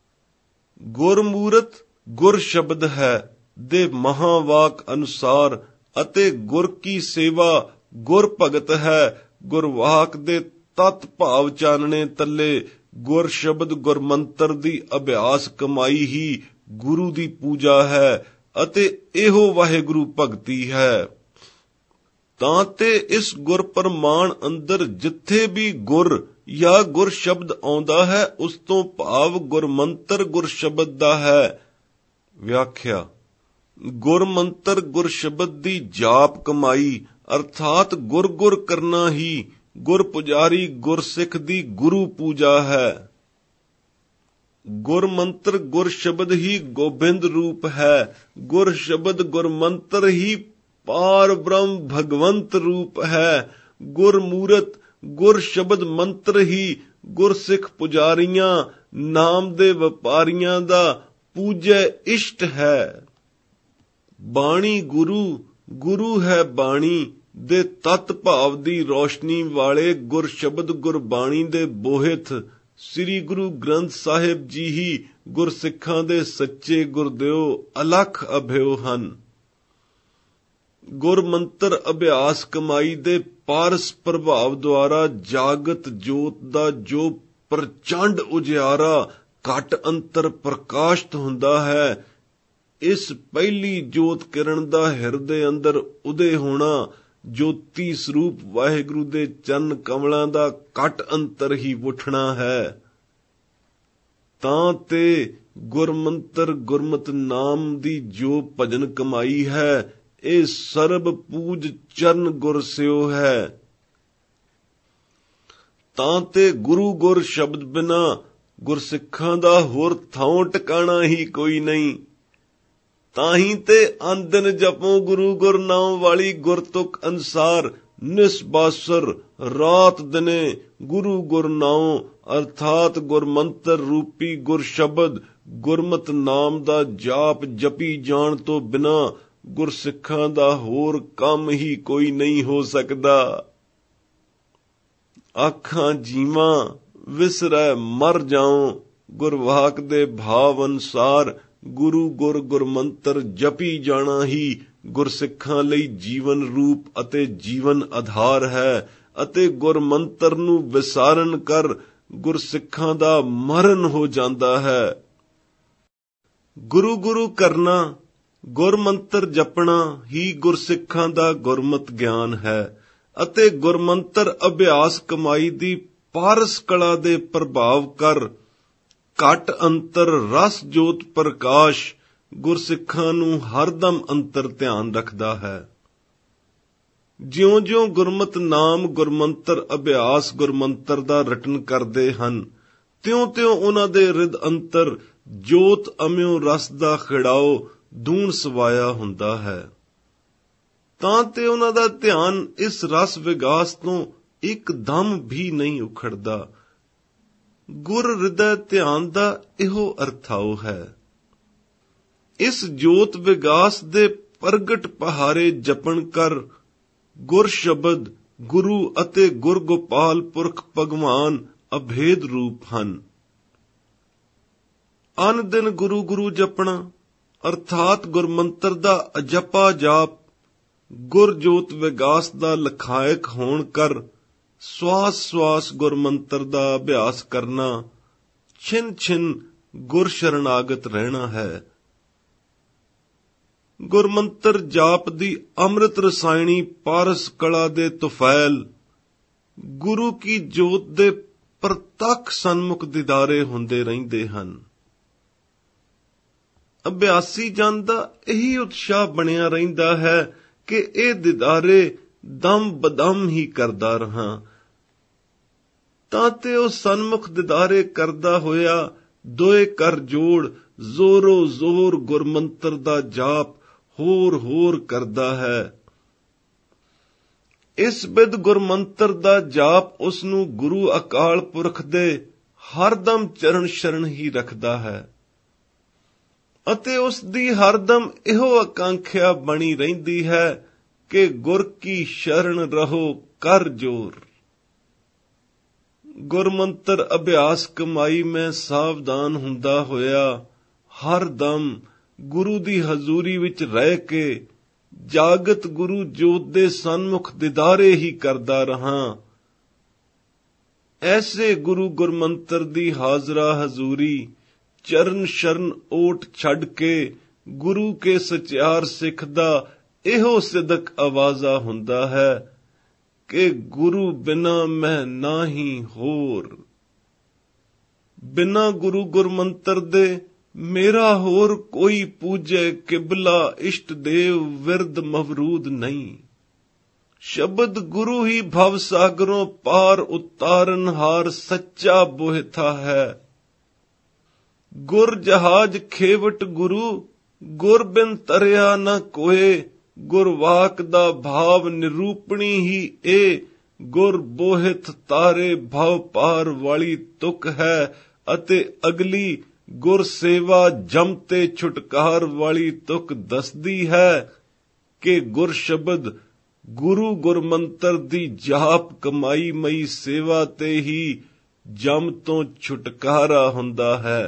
Speaker 1: ਗੁਰਮੂਰਤ ਗੁਰ ਸ਼ਬਦ ਹੈ ਦੇ ਮਹਾਵਾਕ ਅਨੁਸਾਰ ਅਤੇ ਗੁਰ ਕੀ ਸੇਵਾ ਗੁਰ ਭਗਤ ਹੈ। ਗੁਰਵਾਕ ਦੇ ਤਤ ਭਾਵ ਚਾਨਣੇ ਤੱਲੇ ਗੁਰ ਸ਼ਬਦ ਗੁਰਮੰਤਰ ਦੀ ਅਭਿਆਸ ਕਮਾਈ ਹੀ ਗੁਰੂ ਦੀ ਪੂਜਾ ਹੈ ਅਤੇ ਇਹੋ ਵਾਹਿਗੁਰੂ ਭਗਤੀ ਹੈ। ਤਾਂ ਤੇ ਇਸ ਗੁਰ ਪ੍ਰਮਾਣ ਅੰਦਰ ਜਿੱਥੇ ਵੀ ਗੁਰ ਜਾਂ ਗੁਰ ਸ਼ਬਦ ਆਉਂਦਾ ਹੈ ਉਸ ਤੋਂ ਭਾਵ ਗੁਰਮੰਤਰ ਗੁਰ ਸ਼ਬਦ ਦਾ ਹੈ। ਵਿਆਖਿਆ। ਗੁਰਮੰਤਰ ਗੁਰ ਸ਼ਬਦ ਦੀ ਜਾਪ ਕਮਾਈ ਅਰਥਾਤ ਗੁਰ ਗੁਰ ਕਰਨਾ ਹੀ ਗੁਰ ਪੁਜਾਰੀ ਗੁਰਸਿੱਖ ਦੀ ਗੁਰੂ ਪੂਜਾ ਹੈ। ਗੁਰਮੰਤਰ ਗੁਰ ਸ਼ਬਦ ਹੀ ਗੋਬਿੰਦ ਰੂਪ ਹੈ। ਗੁਰ ਸ਼ਬਦ ਗੁਰਮੰਤਰ ਹੀ ਪਾਰ ਬ੍ਰਹਮ ਭਗਵੰਤ ਰੂਪ ਹੈ। ਗੁਰ ਮੂਰਤ ਗੁਰ ਸ਼ਬਦ ਮੰਤਰ ਹੀ ਗੁਰਸਿੱਖ ਪੁਜਾਰੀਆਂ ਨਾਮ ਦੇ ਵਪਾਰੀਆਂ ਦਾ ਪੂਜੈ ਇਸ਼ਟ ਹੈ। ਬਾਣੀ ਗੁਰੂ ਗੁਰੂ ਹੈ ਬਾਣੀ ਦੇ ਤਤ ਭਾਵ ਦੀ ਰੋਸ਼ਨੀ ਵਾਲੇ ਗੁਰ ਸ਼ਬਦ ਗੁਰਬਾਣੀ ਦੇ ਬੋਹਿਤ ਸ੍ਰੀ ਗੁਰੂ ਗ੍ਰੰਥ ਸਾਹਿਬ ਜੀ ਹੀ ਗੁਰਸਿੱਖਾਂ ਦੇ ਸੱਚੇ ਗੁਰਦਿਓ ਅਲਖ ਅਭਿਓ ਹਨ। ਗੁਰਮੰਤਰ ਅਭਿਆਸ ਕਮਾਈ ਦੇ ਪਾਰਸ ਪ੍ਰਭਾਵ ਦੁਆਰਾ ਜਾਗਤ ਜੋਤ ਦਾ ਜੋ ਪ੍ਰਚੰਡ ਉਜਿਆਰਾ ਘਟ ਅੰਤਰ ਪ੍ਰਕਾਸ਼ਿਤ ਹੁੰਦਾ ਹੈ, ਇਸ ਪਹਿਲੀ ਜੋਤ ਕਿਰਨ ਦਾ ਹਿਰਦੇ ਅੰਦਰ ਉਦੇ ਹੋਣਾ ਜੋਤੀ ਸਰੂਪ ਵਾਹਿਗੁਰੂ ਦੇ ਚਰਨ ਕਮਲਾਂ ਦਾ ਘਟ ਅੰਤਰ ਹੀ ਉੱਠਣਾ ਹੈ। ਤਾਂ ਤੇ ਗੁਰਮੰਤਰ ਗੁਰਮਤ ਨਾਮ ਦੀ ਜੋ ਭਜਨ ਕਮਾਈ ਹੈ, ਇਹ ਸਰਬ ਪੂਜ ਚਰਨ ਗੁਰ ਸਿਓ ਹੈ। ਤਾਂ ਤੇ ਗੁਰੂ ਗੁਰ ਸ਼ਬਦ ਬਿਨਾ ਗੁਰਸਿੱਖਾਂ ਦਾ ਹੋਰ ਥਾਂ ਟਿਕਾਣਾ ਹੀ ਕੋਈ ਨਹੀਂ। ਤਾਂ ਹੀ ਤੇ ਅੰਦਨ ਜਪੋ ਗੁਰੂ ਗੁਰ ਨਾਮ ਵਾਲੀ ਗੁਰਤੁਕ ਅਨਸਾਰ ਨਿਸਬਾਸਰ ਰਾਤ ਦਿਨੇ ਗੁਰੂ ਗੁਰ ਨਾਮ ਅਰਥਾਤ ਗੁਰਮੰਤਰ ਰੂਪੀ ਗੁਰ ਸ਼ਬਦ ਗੁਰਮਤ ਨਾਮ ਦਾ ਜਾਪ ਜਪੀ ਜਾਣ ਤੋਂ ਬਿਨਾ ਗੁਰਸਿੱਖਾਂ ਦਾ ਹੋਰ ਕੰਮ ਹੀ ਕੋਈ ਨਹੀਂ ਹੋ ਸਕਦਾ। ਆਖਾਂ ਜੀਵਾਂ ਵਿਸਰੈ ਮਰ ਜਾਉ ਗੁਰਵਾਕ ਦੇ ਭਾਵ ਅਨੁਸਾਰ ਗੁਰੂ ਗੁਰ ਗੁਰਮੰਤਰ ਜਪੀ ਜਾਣਾ ਹੀ ਗੁਰਸਿੱਖਾਂ ਲਈ ਜੀਵਨ ਰੂਪ ਅਤੇ ਜੀਵਨ ਆਧਾਰ ਹੈ ਅਤੇ ਗੁਰਮੰਤਰ ਨੂੰ ਵਿਸਾਰਨ ਕਰ ਗੁਰਸਿੱਖਾਂ ਦਾ ਮਰਨ ਹੋ ਜਾਂਦਾ ਹੈ। ਗੁਰੂ ਗੁਰੂ ਕਰਨਾ ਗੁਰਮੰਤਰ ਜਪਣਾ ਹੀ ਗੁਰਸਿੱਖਾਂ ਦਾ ਗੁਰਮਤ ਗਿਆਨ ਹੈ ਅਤੇ ਗੁਰਮੰਤਰ ਅਭਿਆਸ ਕਮਾਈ ਦੀ ਪਾਰਸ ਕਲਾ ਦੇ ਪ੍ਰਭਾਵ ਕਰ ਘਟ ਅੰਤਰ ਰਸ ਜੋਤ ਪ੍ਰਕਾਸ਼ ਗੁਰਸਿੱਖਾਂ ਨੂੰ ਹਰਦਮ ਅੰਤਰ ਧਿਆਨ ਰੱਖਦਾ ਹੈ। ਜਿਉਂ-ਜਿਉਂ ਗੁਰਮਤ ਨਾਮ ਗੁਰਮੰਤਰ ਅਭਿਆਸ ਗੁਰਮੰਤਰ ਦਾ ਰਟਨ ਕਰਦੇ ਹਨ, ਤਿਉਂ-ਤਿਉਂ ਉਹਨਾਂ ਦੇ ਰਿਦ ਅੰਤਰ ਜੋਤ ਅਮਿਓ ਰਸ ਦਾ ਖਿੜਾਓ ਦੂਣ ਸਵਾਇਆ ਹੁੰਦਾ ਹੈ। ਤਾਂ ਤੇ ਉਹਨਾਂ ਦਾ ਧਿਆਨ ਇਸ ਰਸ ਵਿਗਾਸ ਤੋਂ ਇੱਕਦਮ ਵੀ ਨਹੀਂ ਉਖੜਦਾ। ਗੁਰ ਹਿਰਦੈ ਧਿਆਨ ਦਾ ਇਹੋ ਅਰਥਾਓ ਹੈ। ਇਸ ਜੋਤ ਵਿਗਾਸ ਦੇ ਪ੍ਰਗਟ ਪਹਾਰੇ ਜਪਣ ਕਰ ਗੁਰ ਸ਼ਬਦ ਗੁਰੂ ਅਤੇ ਗੁਰ ਗੋਪਾਲ ਪੁਰਖ ਭਗਵਾਨ ਅਭੇਦ ਰੂਪ ਹਨ। ਅਨ ਦਿਨ ਗੁਰੂ ਗੁਰੂ ਜਪਣਾ ਅਰਥਾਤ ਗੁਰਮੰਤਰ ਦਾ ਅਜਪਾ ਜਾਪ ਗੁਰ ਜੋਤ ਵਿਗਾਸ ਦਾ ਲਖਾਇਕ ਹੋਣ ਕਰ ਸਵਾਸ ਸਵਾਸ ਗੁਰਮੰਤਰ ਦਾ ਅਭਿਆਸ ਕਰਨਾ, ਛਿਨ ਛਿਨ ਗੁਰ ਸ਼ਰਨਾਗਤ ਰਹਿਣਾ ਹੈ। ਗੁਰਮੰਤਰ ਜਾਪ ਦੀ ਅੰਮ੍ਰਿਤ ਰਸਾਇਣੀ ਪਾਰਸ ਕਲਾ ਦੇ ਤੁਫੈਲ ਗੁਰੂ ਕੀ ਜੋਤ ਦੇ ਪ੍ਰਤੱਖ ਸਨਮੁਖ ਦਿਦਾਰੇ ਹੁੰਦੇ ਰਹਿੰਦੇ ਹਨ। ਅਭਿਆਸੀ ਜਨ ਦਾ ਇਹੀ ਉਤਸ਼ਾਹ ਬਣਿਆ ਰਹਿੰਦਾ ਹੈ ਕਿ ਇਹ ਦਿਦਾਰੇ ਦਮ ਬਦਮ ਹੀ ਕਰਦਾ ਰਹਾ। ਤਾਂ ਤੇ ਉਹ ਸਨਮੁਖ ਦਿਦਾਰੇ ਕਰਦਾ ਹੋਇਆ ਦੋਏ ਕਰ ਜੋੜ ਜ਼ੋਰੋ ਜ਼ੋਰ ਗੁਰਮੰਤਰ ਦਾ ਜਾਪ ਹੋਰ ਹੋਰ ਕਰਦਾ ਹੈ। ਇਸ ਬਿਦ ਗੁਰਮੰਤਰ ਦਾ ਜਾਪ ਉਸ ਨੂੰ ਗੁਰੂ ਅਕਾਲ ਪੁਰਖ ਦੇ ਹਰਦਮ ਚਰਨ ਸ਼ਰਨ ਹੀ ਰੱਖਦਾ ਹੈ ਅਤੇ ਉਸ ਦੀ ਹਰਦਮ ਇਹੋ ਆਕਾਂਖਿਆ ਬਣੀ ਰਹਿੰਦੀ ਹੈ ਕਿ ਗੁਰ ਕੀ ਸ਼ਰਨ ਰਹੋ ਕਰ ਜੋਰ। ਗੁਰਮੰਤਰ ਅਭਿਆਸ ਕਮਾਈ ਮੈਂ ਸਾਵਧਾਨ ਹੁੰਦਾ ਹੋਇਆ ਹਰ ਦਮ ਗੁਰੂ ਦੀ ਹਜ਼ੂਰੀ ਵਿੱਚ ਰਹਿ ਕੇ ਜਾਗਤ ਗੁਰੂ ਜੋਤ ਦੇ ਸਨਮੁਖ ਦਿਦਾਰੇ ਹੀ ਕਰਦਾ ਰਹਾ। ਐਸੇ ਗੁਰੂ ਗੁਰਮੰਤਰ ਦੀ ਹਾਜ਼ਰਾ ਹਜ਼ੂਰੀ ਚਰਨ ਸ਼ਰਨ ਓਟ ਛੱਡ ਕੇ ਗੁਰੂ ਕੇ ਸਚਿਆਰ ਸਿੱਖ ਦਾ ਇਹੋ ਸਿਦਕ ਆਵਾਜ਼ਾ ਹੁੰਦਾ ਹੈ ਕਿ ਗੁਰੂ ਬਿਨਾ ਮੈਂ ਨਾਹੀ ਹੋਰ। ਬਿਨਾ ਗੁਰੂ ਗੁਰਮੰਤਰ ਦੇ ਮੇਰਾ ਹੋਰ ਕੋਈ ਪੂਜੈ ਕਿਬਲਾ ਇਸ਼ਟ ਦੇਵ ਵਿਰਦ ਮਵਰੂਦ ਨਹੀਂ। ਸ਼ਬਦ ਗੁਰੂ ਹੀ ਭਵ ਸਾਗਰੋਂ ਪਾਰ ਉਤਾਰਨ ਹਾਰ ਸੱਚਾ ਬੋਹਿਥਾ ਹੈ। ਗੁਰ ਜਹਾਜ ਖੇਵਟ ਗੁਰੂ ਗੁਰ ਬਿਨ ਤਰਿਆ ਨ ਕੋਏ ਗੁਰਵਾਕ ਦਾ ਭਾਵ ਨਿਰੂਪਣੀ ਹੀ ਇਹ ਗੁਰ ਬੋਹਿਤ ਤਾਰੇ ਭਵ ਪਾਰ ਵਾਲੀ ਤੁਕ ਹੈ ਅਤੇ ਅਗਲੀ ਗੁਰ ਸੇਵਾ ਜਮ ਤੇ ਛੁਟਕਾਰ ਵਾਲੀ ਤੁਕ ਦੱਸਦੀ ਹੈ ਕਿ ਗੁਰ ਸ਼ਬਦ ਗੁਰੂ ਗੁਰਮੰਤਰ ਦੀ ਜਾਪ ਕਮਾਈ ਮਈ ਸੇਵਾ ਤੇ ਹੀ ਜਮ ਤੋਂ ਛੁਟਕਾਰਾ ਹੁੰਦਾ ਹੈ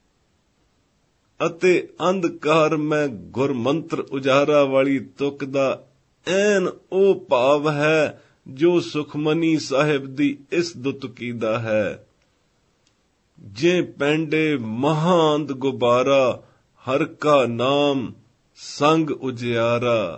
Speaker 1: ਅਤੇ ਅੰਧਕਾਰ ਮੈਂ ਗੁਰਮੰਤਰ ਉਜਾਰਾ ਵਾਲੀ ਤੁਕ ਦਾ ਐਨ ਉਹ ਭਾਵ ਹੈ ਜੋ ਸੁਖਮਨੀ ਸਾਹਿਬ ਦੀ ਇਸ ਦੁਤਕੀ ਦਾ ਹੈ। ਜੇ ਪੈਂਡੇ ਮਹਾਂਦ ਗੁਬਾਰਾ ਹਰ ਕਾ ਨਾਮ ਸੰਗ ਉਜਿਆਰਾ।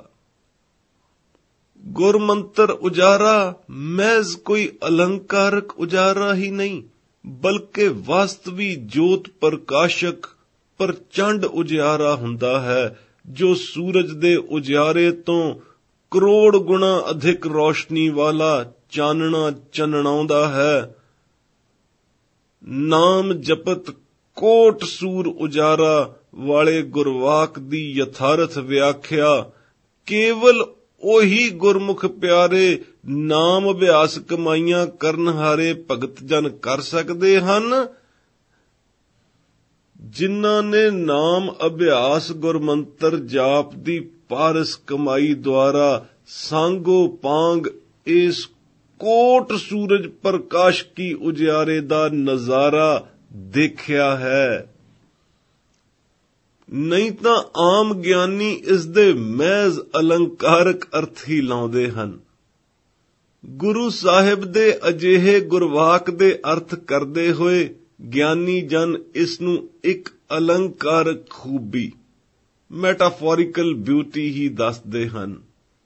Speaker 1: ਗੁਰਮੰਤਰ ਉਜਾਰਾ ਮਹਿਜ਼ ਕੋਈ ਅਲੰਕਾਰਕ ਉਜਾਰਾ ਹੀ ਨਹੀਂ, ਬਲਕਿ ਵਾਸਤਵੀ ਜੋਤ ਪ੍ਰਕਾਸ਼ਕ ਪ੍ਰਚੰਡ ਉਜਿਆਰਾ ਹੁੰਦਾ ਹੈ, ਜੋ ਸੂਰਜ ਦੇ ਉਜਿਆਰੇ ਤੋਂ ਕਰੋੜ ਗੁਣਾ ਅਧਿਕ ਰੋਸ਼ਨੀ ਵਾਲਾ ਚਾਨਣਾ ਚਨਣਾਉਂਦਾ ਹੈ। ਨਾਮ ਜਪਤ ਕੋਟ ਸੂਰ ਉਜਾਰਾ ਵਾਲੇ ਗੁਰਵਾਕ ਦੀ ਯਥਾਰਥ ਵਿਆਖਿਆ ਕੇਵਲ ਉਹੀ ਗੁਰਮੁਖ ਪਿਆਰੇ ਨਾਮ ਅਭਿਆਸ ਕਮਾਈਆਂ ਕਰਨ ਹਾਰੇ ਭਗਤ ਜਨ ਕਰ ਸਕਦੇ ਹਨ, ਜਿਨ੍ਹਾਂ ਨੇ ਨਾਮ ਅਭਿਆਸ ਗੁਰਮੰਤਰ ਜਾਪ ਦੀ ਪਾਰਸ ਕਮਾਈ ਦੁਆਰਾ ਸਾਂਗੋ ਪਾਂਗ ਇਸ ਕੋਟ ਸੂਰਜ ਪ੍ਰਕਾਸ਼ ਕੀ ਉਜਿਆਰੇ ਦਾ ਨਜ਼ਾਰਾ ਦੇਖਿਆ ਹੈ। ਨਹੀਂ ਤਾਂ ਆਮ ਗਿਆਨੀ ਇਸ ਦੇ ਮਹਿਜ਼ ਅਲੰਕਾਰਕ ਅਰਥ ਹੀ ਲਾਉਂਦੇ ਹਨ। ਗੁਰੂ ਸਾਹਿਬ ਦੇ ਅਜਿਹੇ ਗੁਰਵਾਕ ਦੇ ਅਰਥ ਕਰਦੇ ਹੋਏ ਗਿਆਨੀ ਜਨ ਇਸ ਨੂੰ ਇੱਕ ਅਲੰਕਾਰਕ ਖੂਬੀ ਮੈਟਾਫੋਰਿਕਲ ਬਿਊਟੀ ਹੀ ਦੱਸਦੇ ਹਨ।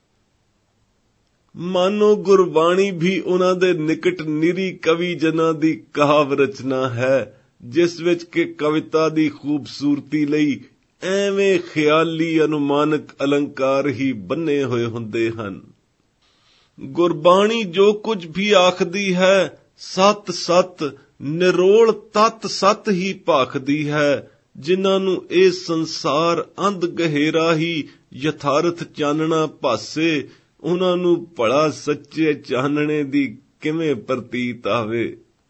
Speaker 1: ਮਾਨੋ ਗੁਰਬਾਣੀ ਵੀ ਉਹਨਾਂ ਦੇ ਨਿਕਟ ਨਿਰੀ ਕਵੀ ਜਨਾਂ ਦੀ ਕਹਾਵ ਰਚਨਾ ਹੈ, ਜਿਸ ਵਿੱਚ ਕਿ ਕਵਿਤਾ ਦੀ ਖੂਬਸੂਰਤੀ ਲਈ ਐਵੇਂ ਖਿਆਲੀ ਅਨੁਮਾਨਕ ਅਲੰਕਾਰ ਹੀ ਬੰਨੇ ਹੋਏ ਹੁੰਦੇ ਹਨ। ਗੁਰਬਾਣੀ ਜੋ ਕੁਝ ਵੀ ਆਖਦੀ ਹੈ ਸਤ ਸਤ ਨਿਰੋਲ ਤਤ ਸਤ ਹੀ ਭਾਖਦੀ ਹੈ, ਜਿਨ੍ਹਾਂ ਨੂੰ ਇਹ ਸੰਸਾਰ ਅੰਧ ਗਹਿਰਾ ਹੀ ਯਥਾਰਥ ਚਾਨਣਾ ਭਾਸੇ, ਉਹਨਾਂ ਨੂੰ ਭਲਾ ਸੱਚੇ ਚਾਨਣੇ ਦੀ ਕਿਵੇਂ ਪ੍ਰਤੀਤ ਆਵੇ।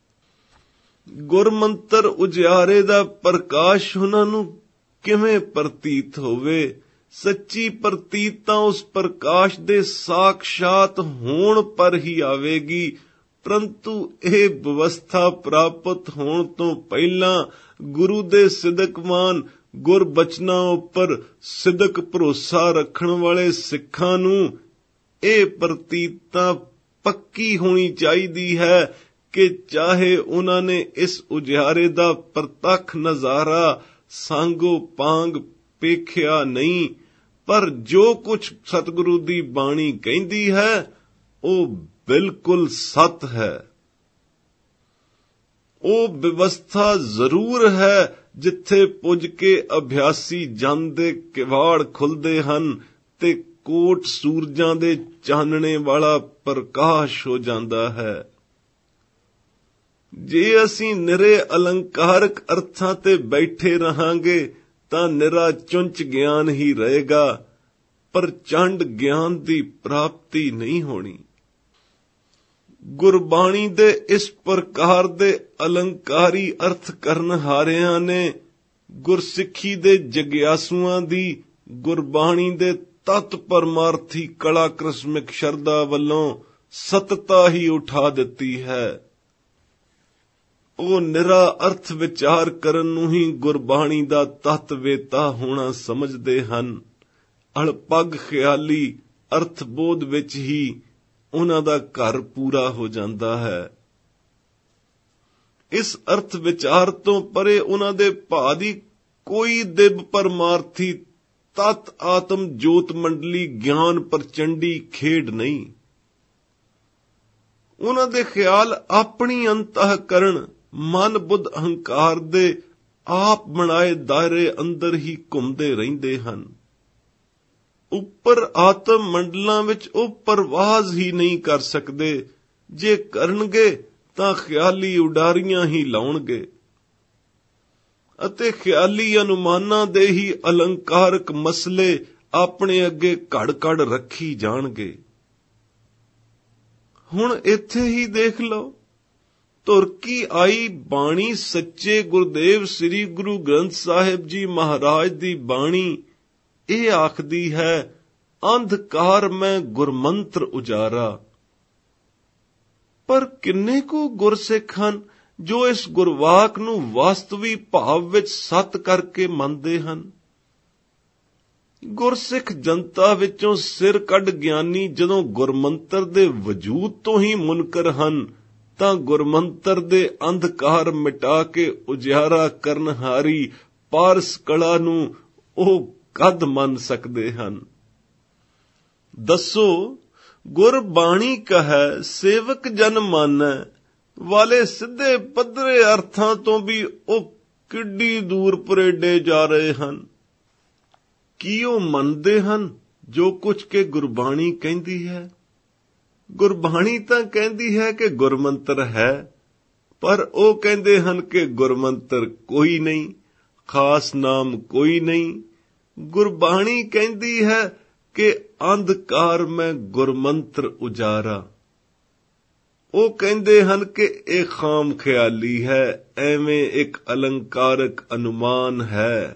Speaker 1: ਗੁਰਮੰਤਰ ਉਜਿਆਰੇ ਦਾ ਪ੍ਰਕਾਸ਼ ਉਹਨਾਂ ਨੂੰ ਕਿਵੇਂ ਪ੍ਰਤੀਤ ਹੋਵੇ। ਸੱਚੀ ਪ੍ਰਤੀਤ ਤਾਂ ਉਸ ਪ੍ਰਕਾਸ਼ ਦੇ ਸਾਖਸ਼ਾਤ ਹੋਣ ਪਰ ਹੀ ਆਵੇਗੀ, ਪਰੰਤੂ ਇਹ ਵਿਵਸਥਾ ਪ੍ਰਾਪਤ ਹੋਣ ਤੋਂ ਪਹਿਲਾਂ ਗੁਰੂ ਦੇ ਸਿਦਕਵਾਨ ਗੁਰਬਚਨਾਂ ਉੱਪਰ ਸਿਦਕ ਭਰੋਸਾ ਰੱਖਣ ਵਾਲੇ ਸਿੱਖਾਂ ਨੂੰ ਇਹ ਪ੍ਰਤੀਤਤਾ ਪੱਕੀ ਹੋਣੀ ਚਾਹੀਦੀ ਹੈ ਕਿ ਚਾਹੇ ਉਹਨਾਂ ਨੇ ਇਸ ਉਜਿਆਰੇ ਦਾ ਪ੍ਰਤੱਖ ਨਜ਼ਾਰਾ ਸਾਂਗੋ ਪਾਂਗ ਪੇਖਿਆ ਨਹੀਂ, ਪਰ ਜੋ ਕੁਝ ਸਤਿਗੁਰੂ ਦੀ ਬਾਣੀ ਕਹਿੰਦੀ ਹੈ ਉਹ ਬਿਲਕੁਲ ਸਤ ਹੈ। ਉਹ ਵਿਵਸਥਾ ਜ਼ਰੂਰ ਹੈ ਜਿੱਥੇ ਪੁੱਜ ਕੇ ਅਭਿਆਸੀ ਜਨ ਦੇ ਕਿਵਾੜ ਖੁੱਲਦੇ ਹਨ ਤੇ ਕੋਟ ਸੂਰਜਾਂ ਦੇ ਚਾਨਣੇ ਵਾਲਾ ਪ੍ਰਕਾਸ਼ ਹੋ ਜਾਂਦਾ ਹੈ। ਜੇ ਅਸੀਂ ਨਿਰੇ ਅਲੰਕਾਰਕ ਅਰਥਾਂ ਤੇ ਬੈਠੇ ਰਹਾਂਗੇ ਤਾਂ ਨਿਰਾ ਚੁੰਚ ਗਿਆਨ ਹੀ ਰਹੇਗਾ, ਪ੍ਰਚੰਡ ਗਿਆਨ ਦੀ ਪ੍ਰਾਪਤੀ ਨਹੀਂ ਹੋਣੀ। ਗੁਰਬਾਣੀ ਦੇ ਇਸ ਪ੍ਰਕਾਰ ਦੇ ਅਲੰਕਾਰੀ ਅਰਥ ਕਰਨ ਹਾਰਿਆਂ ਨੇ ਗੁਰਸਿੱਖੀ ਦੇ ਜਗਿਆਸੂਆਂ ਦੀ ਗੁਰਬਾਣੀ ਦੇ ਤਤ ਪਰਮਾਰਥੀ ਕਲਾ ਕ੍ਰਿਸਮਿਕ ਸ਼ਰਧਾ ਵੱਲੋਂ ਸਤਤਾ ਹੀ ਉਠਾ ਦਿੱਤੀ ਹੈ। ਉਹ ਨਿਰਾ ਅਰਥ ਵਿਚਾਰ ਕਰਨ ਨੂੰ ਹੀ ਗੁਰਬਾਣੀ ਦਾ ਤਤ ਵੇਤਾ ਹੋਣਾ ਸਮਝਦੇ ਹਨ। ਅਲਪਗ ਖਿਆਲੀ ਅਰਥ ਬੋਧ ਵਿੱਚ ਹੀ ਉਹਨਾਂ ਦਾ ਘਰ ਪੂਰਾ ਹੋ ਜਾਂਦਾ ਹੈ। ਇਸ ਅਰਥ ਵਿਚਾਰ ਤੋਂ ਪਰੇ ਉਹਨਾਂ ਦੇ ਭਾ ਦੀ ਕੋਈ ਦਿਵ ਪਰਮਾਰਥੀ ਤਤ ਆਤਮ ਜੋਤ ਮੰਡਲੀ ਗਿਆਨ ਪ੍ਰਚੰਡੀ ਖੇਡ ਨਹੀਂ। ਉਹਨਾਂ ਦੇ ਖਿਆਲ ਆਪਣੀ ਅੰਤःਕਰਣ ਮਨ ਬੁੱਧ ਅਹੰਕਾਰ ਦੇ ਆਪ ਬਣਾਏ ਦਾਇਰੇ ਅੰਦਰ ਹੀ ਘੁੰਮਦੇ ਰਹਿੰਦੇ ਹਨ। ਉੱਪਰ ਆਤਮ ਮੰਡਲਾਂ ਵਿੱਚ ਉਹ ਪਰਵਾਜ਼ ਹੀ ਨਹੀਂ ਕਰ ਸਕਦੇ। ਜੇ ਕਰਨਗੇ ਤਾਂ ਖਿਆਲੀ ਉਡਾਰੀਆਂ ਹੀ ਲਾਉਣਗੇ ਅਤੇ ਖਿਆਲੀ ਅਨੁਮਾਨਾਂ ਦੇ ਹੀ ਅਲੰਕਾਰਕ ਮਸਲੇ ਆਪਣੇ ਅੱਗੇ ਘੜ-ਘੜ ਰੱਖੀ ਜਾਣਗੇ। ਹੁਣ ਇੱਥੇ ਹੀ ਦੇਖ ਲਓ, ਧੁਰ ਕੀ ਆਈ ਬਾਣੀ ਸੱਚੇ ਗੁਰਦੇਵ ਸ੍ਰੀ ਗੁਰੂ ਗ੍ਰੰਥ ਸਾਹਿਬ ਜੀ ਮਹਾਰਾਜ ਦੀ ਬਾਣੀ ਇਹ ਆਖਦੀ ਹੈ, ਅੰਧਕਾਰ ਮੈਂ ਗੁਰਮੰਤਰ ਉਜਾਰਾ। ਪਰ ਕਿੰਨੇ ਕੁ ਗੁਰਸਿੱਖ ਹਨ ਜੋ ਇਸ ਗੁਰਵਾਕ ਨੂੰ ਵਾਸਤਵੀ ਭਾਵ ਵਿੱਚ ਸੱਤ ਕਰਕੇ ਮੰਨਦੇ ਹਨ? ਗੁਰਸਿੱਖ ਜਨਤਾ ਵਿੱਚੋਂ ਸਿਰ ਕੱਢ ਗਿਆਨੀ ਜਦੋਂ ਗੁਰਮੰਤਰ ਦੇ ਵਜੂਦ ਤੋਂ ਹੀ ਮੁਨਕਰ ਹਨ, ਤਾਂ ਗੁਰਮੰਤਰ ਦੇ ਅੰਧਕਾਰ ਮਿਟਾ ਕੇ ਉਜਿਆਰਾ ਕਰਨਹਾਰੀ ਪਾਰਸ ਕਲਾ ਨੂੰ ਉਹ ਕਦ ਮੰਨ ਸਕਦੇ ਹਨ? ਦੱਸੋ, ਗੁਰਬਾਣੀ ਕਹੈ ਸੇਵਕ ਜਨ ਮਾਨੈ ਵਾਲੇ ਸਿੱਧੇ ਪੱਧਰੇ ਅਰਥਾਂ ਤੋਂ ਵੀ ਉਹ ਕਿੱਡੀ ਦੂਰ ਪਰੇਡੇ ਜਾ ਰਹੇ ਹਨ। ਕੀ ਉਹ ਮੰਨਦੇ ਹਨ ਜੋ ਕੁਝ ਕਿ ਗੁਰਬਾਣੀ ਕਹਿੰਦੀ ਹੈ? ਗੁਰਬਾਣੀ ਤਾਂ ਕਹਿੰਦੀ ਹੈ ਕਿ ਗੁਰਮੰਤਰ ਹੈ, ਪਰ ਉਹ ਕਹਿੰਦੇ ਹਨ ਕਿ ਗੁਰਮੰਤਰ ਕੋਈ ਨਹੀਂ, ਖਾਸ ਨਾਮ ਕੋਈ ਨਹੀਂ। ਗੁਰਬਾਣੀ ਕਹਿੰਦੀ ਹੈ ਕਿ ਅੰਧਕਾਰ ਮੈਂ ਗੁਰਮੰਤਰ ਉਜਾਰਾ। ਉਹ ਕਹਿੰਦੇ ਹਨ ਕਿ ਇਹ ਖਾਮ ਖਿਆਲੀ ਹੈ, ਐਵੇਂ ਇੱਕ ਅਲੰਕਾਰਕ ਅਨੁਮਾਨ ਹੈ।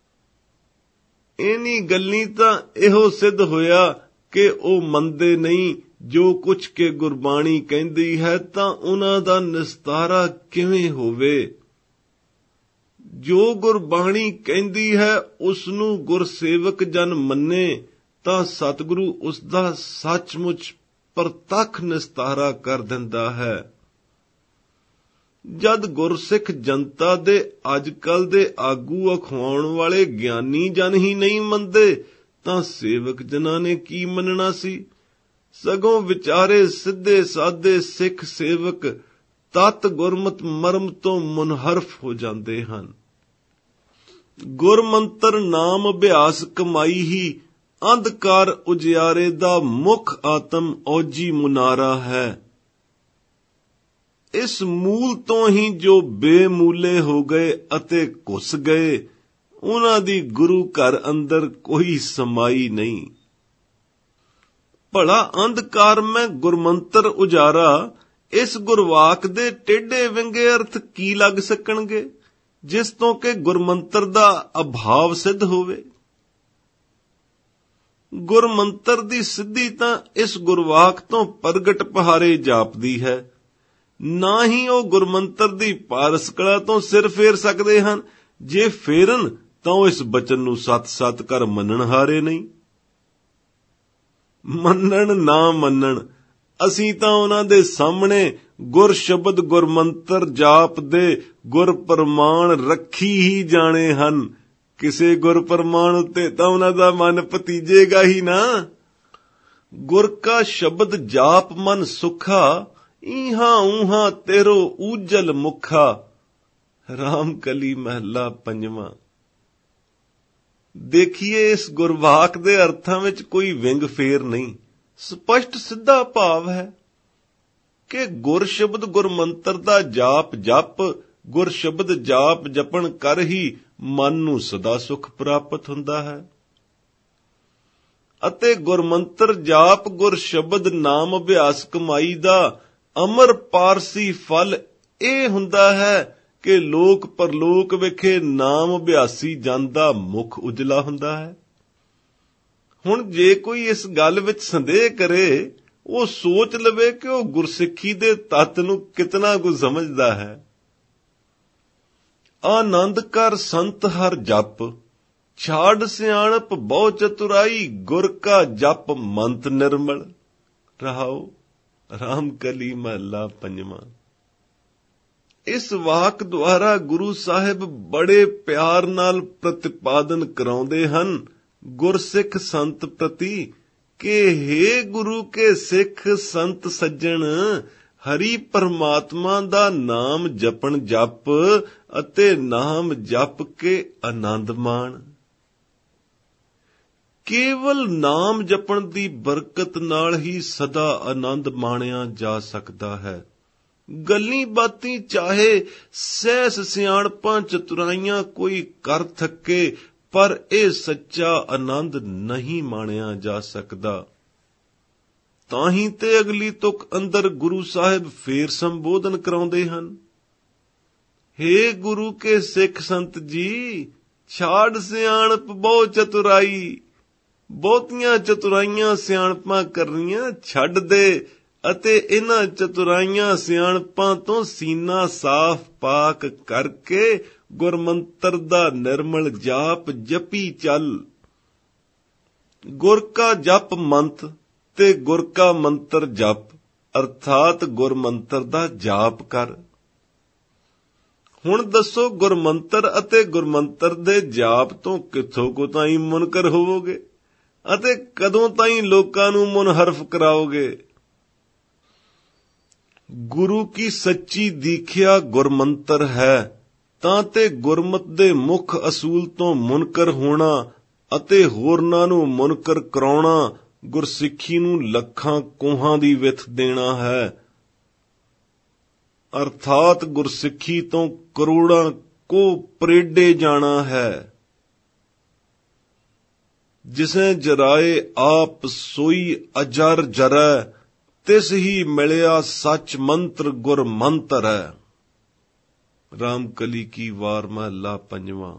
Speaker 1: ਇਨੀ ਗੱਲੀ ਤਾਂ ਇਹੋ ਸਿੱਧ ਹੋਇਆ ਕਿ ਉਹ ਮੰਨਦੇ ਨਹੀਂ ਜੋ ਕੁਝ ਕਿ ਗੁਰਬਾਣੀ ਕਹਿੰਦੀ ਹੈ, ਤਾਂ ਉਹਨਾਂ ਦਾ ਨਿਸਤਾਰਾ ਕਿਵੇਂ ਹੋਵੇ? ਜੋ ਗੁਰਬਾਣੀ ਕਹਿੰਦੀ ਹੈ ਉਸ ਨੂੰ ਗੁਰਸੇਵਕ ਜਨ ਮੰਨੇ ਤਾਂ ਸਤਿਗੁਰੂ ਉਸ ਦਾ ਸੱਚਮੁੱਚ ਪ੍ਰਤੱਖ ਨਿਸਤਾਰਾ ਕਰ ਦਿੰਦਾ ਹੈ। ਜਦ ਗੁਰਸਿੱਖ ਜਨਤਾ ਦੇ ਅੱਜ-ਕੱਲ ਦੇ ਆਗੂ ਅਖਵਾਉਣ ਵਾਲੇ ਗਿਆਨੀ ਜਨ ਹੀ ਨਹੀਂ ਮੰਨਦੇ, ਤਾਂ ਸੇਵਕ ਜਨਾਂ ਨੇ ਕੀ ਮੰਨਣਾ ਸੀ? ਸਗੋਂ ਵਿਚਾਰੇ ਸਿੱਧੇ ਸਾਦੇ ਸਿੱਖ ਸੇਵਕ ਤਤ ਗੁਰਮਤ ਮਰਮ ਤੋਂ ਮੁਨਹਰਫ ਹੋ ਜਾਂਦੇ ਹਨ। ਗੁਰਮੰਤਰ ਨਾਮ ਅਭਿਆਸ ਕਮਾਈ ਹੀ ਅੰਧਕਾਰ ਉਜਿਆਰੇ ਦਾ ਮੁੱਖ ਆਤਮ ਔਜੀ ਮੁਨਾਰਾ ਹੈ। ਇਸ ਮੂਲ ਤੋਂ ਹੀ ਜੋ ਬੇਮੂਲੇ ਹੋ ਗਏ ਅਤੇ ਘੁੱਸ ਗਏ, ਉਹਨਾਂ ਦੀ ਗੁਰੂ ਘਰ ਅੰਦਰ ਕੋਈ ਸਮਾਈ ਨਹੀਂ। ਭਲਾ ਅੰਧਕਾਰ ਮੈਂ ਗੁਰਮੰਤਰ ਉਜਾਰਾ, ਇਸ ਗੁਰਵਾਕ ਦੇ ਟੇਢੇ ਵਿੰਗੇ ਅਰਥ ਕੀ ਲੱਗ ਸਕਣਗੇ, ਜਿਸ ਤੋਂ ਕਿ ਗੁਰਮੰਤਰ ਦਾ ਅਭਾਵ ਸਿੱਧ ਹੋਵੇ? ਗੁਰਮੰਤਰ ਦੀ ਸਿੱਧੀ ਤਾਂ ਇਸ ਗੁਰਵਾਕ ਤੋਂ ਪ੍ਰਗਟ ਪਹਾਰੇ ਜਾਪਦੀ ਹੈ। ਨਾ ਹੀ ਉਹ ਗੁਰਮੰਤਰ ਦੀ ਪਾਰਸ ਕਲਾ ਤੋਂ ਸਿਰ ਫੇਰ ਸਕਦੇ ਹਨ। ਜੇ ਫੇਰਨ ਤਾਂ ਉਹ ਇਸ ਬਚਨ ਨੂੰ ਸੱਤ-ਸੱਤ ਕਰ ਮੰਨਣ ਹਾਰੇ ਨਹੀਂ। ਮੰਨਣ ਨਾ ਮੰਨਣ, ਅਸੀਂ ਤਾਂ ਉਹਨਾਂ ਦੇ ਸਾਹਮਣੇ ਗੁਰ ਸ਼ਬਦ ਗੁਰਮੰਤਰ ਜਾਪ ਦੇ ਗੁਰ ਪ੍ਰਮਾਣ ਰੱਖੀ ਹੀ ਜਾਣੇ ਹਨ। ਕਿਸੇ ਗੁਰ ਪ੍ਰਮਾਣ ਉੱਤੇ ਤਾਂ ਉਹਨਾਂ ਦਾ ਮਨ ਭਤੀਜੇਗਾ ਹੀ ਨਾ। ਗੁਰ ਕਾ ਸ਼ਬਦ ਜਾਪ ਮਨ ਸੁਖਾ, ਈਹਾਂ ਊਹਾਂ ਤੇਰੋ ਊਜਲ ਮੁਖਾ। ਰਾਮ ਕਲੀ ਮਹੱਲਾ ਪੰਜਵਾਂ। ਦੇਖੀਏ, ਇਸ ਗੁਰਵਾਕ ਦੇ ਅਰਥਾਂ ਵਿੱਚ ਕੋਈ ਵਿੰਗ ਫੇਰ ਨਹੀਂ, ਸਪਸ਼ਟ ਸਿੱਧਾ ਭਾਵ ਹੈ ਕਿ ਗੁਰ ਸ਼ਬਦ ਗੁਰਮੰਤਰ ਦਾ ਜਾਪ ਜਪ, ਗੁਰ ਸ਼ਬਦ ਜਾਪ ਜਪਣ ਕਰ ਹੀ ਮਨ ਨੂੰ ਸਦਾ ਸੁਖ ਪ੍ਰਾਪਤ ਹੁੰਦਾ ਹੈ। ਅਤੇ ਗੁਰਮੰਤਰ ਜਾਪ ਗੁਰ ਸ਼ਬਦ ਨਾਮ ਅਭਿਆਸ ਕਮਾਈ ਦਾ ਅਮਰ ਪਾਰਸੀ ਫਲ ਇਹ ਹੁੰਦਾ ਹੈ ਕਿ ਲੋਕ ਪਰਲੋਕ ਵਿਖੇ ਨਾਮ ਅਭਿਆਸੀ ਜਨ ਦਾ ਮੁਖ ਉਜਲਾ ਹੁੰਦਾ ਹੈ। ਹੁਣ ਜੇ ਕੋਈ ਇਸ ਗੱਲ ਵਿੱਚ ਸੰਦੇਹ ਕਰੇ, ਉਹ ਸੋਚ ਲਵੇ ਕਿ ਉਹ ਗੁਰਸਿੱਖੀ ਦੇ ਤੱਤ ਨੂੰ ਕਿਤਨਾ ਕੁ ਸਮਝਦਾ ਹੈ। ਆਨੰਦ ਕਰ ਸੰਤ ਹਰ ਜਪ, ਛਾੜ ਸਿਆਣਪ ਬਹੁ ਚਤੁਰਾਈ, ਗੁਰ ਕਾ ਜਪ ਮੰਤ ਨਿਰਮਲ। ਰਹਾਉ। ਰਾਮ ਕਲੀ ਮਹੱਲਾ ਪੰਜਵਾਂ। ਇਸ ਵਾਕ ਦੁਆਰਾ ਗੁਰੂ ਸਾਹਿਬ ਬੜੇ ਪਿਆਰ ਨਾਲ ਪ੍ਰਤਿਪਾਦਨ ਕਰਾਉਂਦੇ ਹਨ ਗੁਰਸਿੱਖ ਸੰਤ ਪ੍ਰਤੀ ਕਿ ਹੇ ਗੁਰੂ ਕੇ ਸਿੱਖ ਸੰਤ ਸੱਜਣ, ਹਰੀ ਪਰਮਾਤਮਾ ਦਾ ਨਾਮ ਜਪਣ ਜਪ ਅਤੇ ਨਾਮ ਜਪ ਕੇ ਆਨੰਦ ਮਾਣ। ਕੇਵਲ ਨਾਮ ਜਪਣ ਦੀ ਬਰਕਤ ਨਾਲ ਹੀ ਸਦਾ ਆਨੰਦ ਮਾਣਿਆ ਜਾ ਸਕਦਾ ਹੈ। ਗੱਲੀ ਬਾਤੀ ਚਾਹੇ ਸਹਿਸ ਸਿਆਣਪਾਂ ਚਤੁਰਾਈਆਂ ਕੋਈ ਕਰ ਥੱਕੇ, ਪਰ ਇਹ ਸੱਚਾ ਆਨੰਦ ਨਹੀਂ ਮਾਣਿਆ ਜਾ ਸਕਦਾ। ਤਾਂ ਹੀ ਤੇ ਅਗਲੀ ਤੁਕ ਅੰਦਰ ਗੁਰੂ ਸਾਹਿਬ ਫੇਰ ਸੰਬੋਧਨ ਕਰਾਉਂਦੇ ਹਨ। ਹੇ ਗੁਰੂ ਕੇ ਸਿੱਖ ਸੰਤ ਜੀ, ਛਾੜ ਸਿਆਣਪ ਬਹੁ ਚਤੁਰਾਈ। ਬਹੁਤੀਆਂ ਚਤੁਰਾਈਆਂ ਸਿਆਣਪਾਂ ਕਰਨੀਆਂ ਛੱਡ ਦੇ ਅਤੇ ਇਹਨਾਂ ਚਤੁਰਾਈਆਂ ਸਿਆਣਪਾਂ ਤੋਂ ਸੀਨਾ ਸਾਫ਼ ਪਾਕ ਕਰਕੇ ਗੁਰਮੰਤਰ ਦਾ ਨਿਰਮਲ ਜਾਪ ਜਪੀ ਚੱਲ। ਗੁਰ ਕਾ ਜਪ ਮੰਤ ਤੇ ਗੁਰ ਕਾ ਮੰਤਰ ਜਪ, ਅਰਥਾਤ ਗੁਰਮੰਤਰ ਦਾ ਜਾਪ ਕਰ। ਹੁਣ ਦੱਸੋ, ਗੁਰਮੰਤਰ ਅਤੇ ਗੁਰਮੰਤਰ ਦੇ ਜਾਪ ਤੋਂ ਕਿੱਥੋਂ ਕੋ ਤਾਈਂ ਮੁਨਕਰ ਹੋਵੋਗੇ ਅਤੇ ਕਦੋਂ ਤਾਈਂ ਲੋਕਾਂ ਨੂੰ ਮੁਨਹਰਫ ਕਰਾਓਗੇ? ਗੁਰੂ ਕੀ ਸੱਚੀ ਦੀਖਿਆ ਗੁਰਮੰਤਰ ਹੈ, ਤਾਂ ਤੇ ਗੁਰਮਤ ਦੇ ਮੁੱਖ ਅਸੂਲ ਤੋਂ ਮੁਨਕਰ ਹੋਣਾ ਅਤੇ ਹੋਰਨਾਂ ਨੂੰ ਮੁਨਕਰ ਕਰਾਉਣਾ ਗੁਰਸਿੱਖੀ ਨੂੰ ਲੱਖਾਂ ਕੋਹਾਂ ਦੀ ਵਿੱਥ ਦੇਣਾ ਹੈ। ਅਰਥਾਤ ਗੁਰਸਿੱਖੀ ਤੋਂ ਕਰੋੜਾਂ ਕੋ ਪਰੇਡੇ ਜਾਣਾ ਹੈ। ਜਿਸੇ ਜਰਾਏ ਆਪ ਸੋਈ ਅਜਰ ਜਰੈ, ਤਿਸ ਹੀ ਮਿਲਿਆ ਸੱਚ ਮੰਤਰ ਗੁਰ ਮੰਤਰ ਹੈ। ਰਾਮਕਲੀ ਕੀ ਵਾਰ ਮਹਲਾ ਪੰਜਵਾਂ।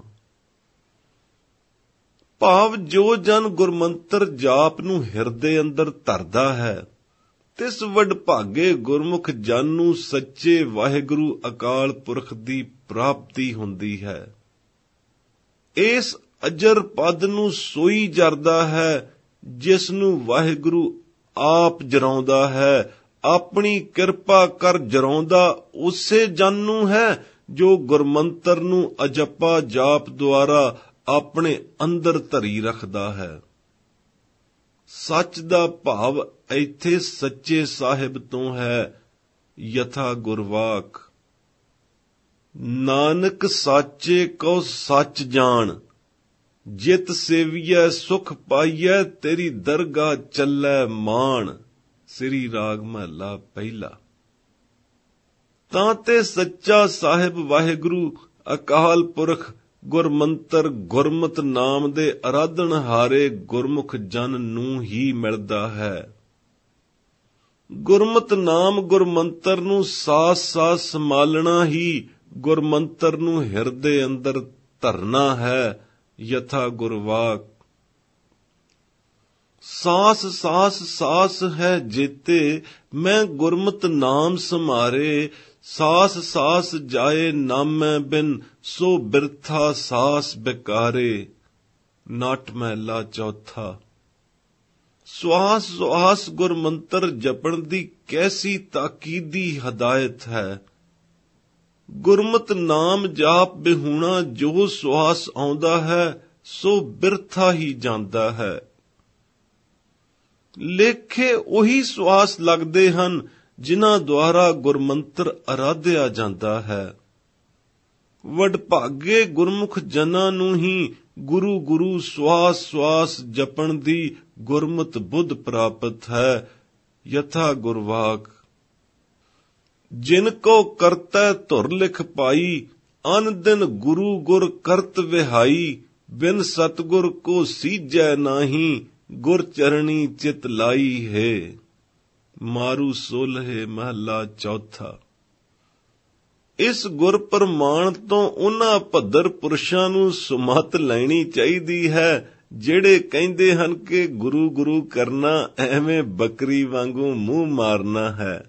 Speaker 1: ਭਾਵ ਜੋ ਜਨ ਗੁਰਮੰਤਰ ਜਾਪ ਨੂੰ ਹਿਰਦੇ ਅੰਦਰ ਧਰਦਾ ਹੈ, ਤਿਸ ਵਡਭਾਗੇ ਗੁਰਮੁਖ ਜਨ ਨੂੰ ਸੱਚੇ ਵਾਹਿਗੁਰੂ ਅਕਾਲ ਪੁਰਖ ਦੀ ਪ੍ਰਾਪਤੀ ਹੁੰਦੀ ਹੈ। ਇਸ ਅਜਰ ਪਦ ਨੂੰ ਸੋਈ ਜਰਦਾ ਹੈ ਜਿਸ ਨੂੰ ਵਾਹਿਗੁਰੂ ਆਪ ਜਰਾਉਂਦਾ ਹੈ। ਆਪਣੀ ਕਿਰਪਾ ਕਰ ਜਰਾਉਂਦਾ ਉਸੇ ਜਨ ਨੂੰ ਹੈ ਜੋ ਗੁਰਮੰਤਰ ਨੂੰ ਅਜੱਪਾ ਜਾਪ ਦੁਆਰਾ ਆਪਣੇ ਅੰਦਰ ਧਰੀ ਰੱਖਦਾ ਹੈ। ਸੱਚ ਦਾ ਭਾਵ ਇੱਥੇ ਸੱਚੇ ਸਾਹਿਬ ਤੋਂ ਹੈ। ਯਥਾ ਗੁਰਵਾਕ ਨਾਨਕ ਸਾਚੇ ਕੋ ਸੱਚ ਜਾਣ, ਜਿਤ ਸੇਵੀਐ ਸੁਖ ਪਾਈਐ, ਤੇਰੀ ਦਰਗਾਹ ਚੱਲੈ ਮਾਣ। ਸ੍ਰੀ ਰਾਗ ਮਹਲਾ ਪਹਿਲਾ। ਤਾਂ ਤੇ ਸੱਚਾ ਸਾਹਿਬ ਵਾਹਿਗੁਰੂ ਅਕਾਲ ਪੁਰਖ ਗੁਰਮੰਤਰ ਗੁਰਮਤ ਨਾਮ ਦੇ ਅਰਾਧਨ ਹਾਰੇ ਗੁਰਮੁਖ ਜਨ ਨੂੰ ਹੀ ਮਿਲਦਾ ਹੈ। ਗੁਰਮਤ ਨਾਮ ਗੁਰਮੰਤਰ ਨੂੰ ਸਾਸ ਸਾਸ ਸੰਭਾਲਣਾ ਹੀ ਗੁਰਮੰਤਰ ਨੂੰ ਹਿਰਦੇ ਅੰਦਰ ਧਰਨਾ ਹੈ। ਯਥਾ ਗੁਰਵਾਕ ਸਾਸ ਸਾਸ ਸਾਸ ਹੈ ਜੇਤੇ, ਮੈਂ ਗੁਰਮਤ ਨਾਮ ਸਮਾਰੇ। ਸਾਸ ਸਾਸ ਜਾਏ ਨਾਮੈ ਬਿਨ, ਸੋ ਬਿਰਥਾ ਸਾਸ ਬਿਕਾਰੇ। ਨਾਟ ਮਹਲਾ ਚੌਥਾ। ਸਵਾਸ ਸਵਾਸ ਗੁਰਮੰਤਰ ਜਪਣ ਦੀ ਕੈਸੀ ਤਾਕੀਦੀ ਹਦਾਇਤ ਹੈ। ਗੁਰਮਤ ਨਾਮ ਜਾਪ ਬਿਹੂਣਾ ਜੋ ਸਵਾਸ ਆਉਂਦਾ ਹੈ, ਸੋ ਬਿਰਥਾ ਹੀ ਜਾਂਦਾ ਹੈ। ਲੇਖੇ ਉਹੀ ਸਵਾਸ ਲੱਗਦੇ ਹਨ ਜਿਨ੍ਹਾਂ ਦੁਆਰਾ ਗੁਰਮੰਤਰ ਅਰਾਧਿਆ ਜਾਂਦਾ ਹੈ। ਵਡਭਾਗੇ ਗੁਰਮੁਖ ਜਨਾਂ ਨੂੰ ਹੀ ਗੁਰੂ ਗੁਰੂ ਸਵਾਸ ਸਵਾਸ ਜਪਣ ਦੀ ਗੁਰਮਤ ਬੁੱਧ ਪ੍ਰਾਪਤ ਹੈ। ਯਥਾ ਗੁਰਵਾਕ ਜਿਨ ਕੋ ਕਰਤੈ ਧੁਰ ਲਿਖ ਪਾਈ, ਅਨ ਦਿਨ ਗੁਰੂ ਗੁਰ ਕਰਤ ਵਿਹਾਈ। ਬਿਨ ਸਤਗੁਰ ਕੋ ਸੀਜੈ ਨਾਹੀ, ਗੁਰ ਚਰਣੀ ਚਿਤ ਲਾਈ ਹੈ। ਮਾਰੂ ਸੋਲਹੇ ਮਹਲਾ ਚੌਥਾ। ਇਸ ਗੁਰ ਪ੍ਰਮਾਣ ਤੋਂ ਉਹਨਾਂ ਭੱਦਰ ਪੁਰਸ਼ਾਂ ਨੂੰ ਸੁਮਤ ਲੈਣੀ ਚਾਹੀਦੀ ਹੈ ਜਿਹੜੇ ਕਹਿੰਦੇ ਹਨ ਕਿ ਗੁਰੂ ਗੁਰੂ ਕਰਨਾ ਐਵੇਂ ਬੱਕਰੀ ਵਾਂਗੂ ਮੂੰਹ ਮਾਰਨਾ ਹੈ,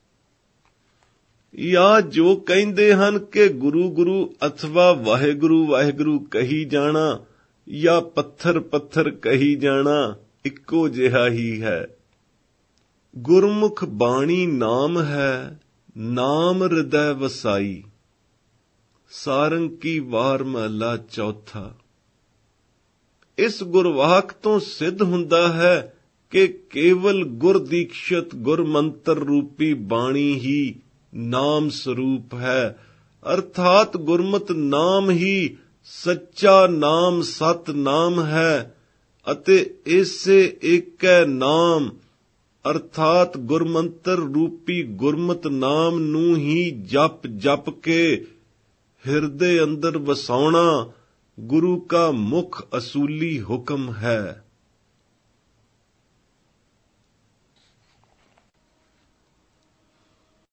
Speaker 1: ਜਾਂ ਜੋ ਕਹਿੰਦੇ ਹਨ ਕਿ ਗੁਰੂ ਗੁਰੂ ਅਥਵਾ ਵਾਹਿਗੁਰੂ ਵਾਹਿਗੁਰੂ ਕਹੀ ਜਾਣਾ ਜਾਂ ਪੱਥਰ ਪੱਥਰ ਕਹੀ ਜਾਣਾ ਇੱਕੋ ਜਿਹਾ ਹੀ ਹੈ। ਗੁਰਮੁਖ ਬਾਣੀ ਨਾਮ ਹੈ, ਨਾਮ ਹਿਰਦੈ ਵਸਾਈ। ਸਾਰੰਗ ਕੀ ਵਾਰ ਮਹਲਾ ਚੌਥਾ। ਇਸ ਗੁਰਵਾਕ ਤੋਂ ਸਿੱਧ ਹੁੰਦਾ ਹੈ ਕਿ ਕੇਵਲ ਗੁਰ ਦੀਕਸ਼ਤ ਗੁਰਮੰਤਰ ਰੂਪੀ ਬਾਣੀ ਹੀ ਨਾਮ ਸਰੂਪ ਹੈ। ਅਰਥਾਤ ਗੁਰਮਤ ਨਾਮ ਹੀ ਸੱਚਾ ਨਾਮ ਸਤ ਨਾਮ ਹੈ ਅਤੇ ਇਸੇ ਏਕੈ ਨਾਮ ਅਰਥਾਤ ਗੁਰਮੰਤਰ ਰੂਪੀ ਗੁਰਮਤ ਨਾਮ ਨੂੰ ਹੀ ਜਪ ਜਪ ਕੇ ਹਿਰਦੇ ਅੰਦਰ ਵਸਾਉਣਾ ਗੁਰੂ ਕਾ ਮੁਖ ਅਸੂਲੀ ਹੁਕਮ ਹੈ।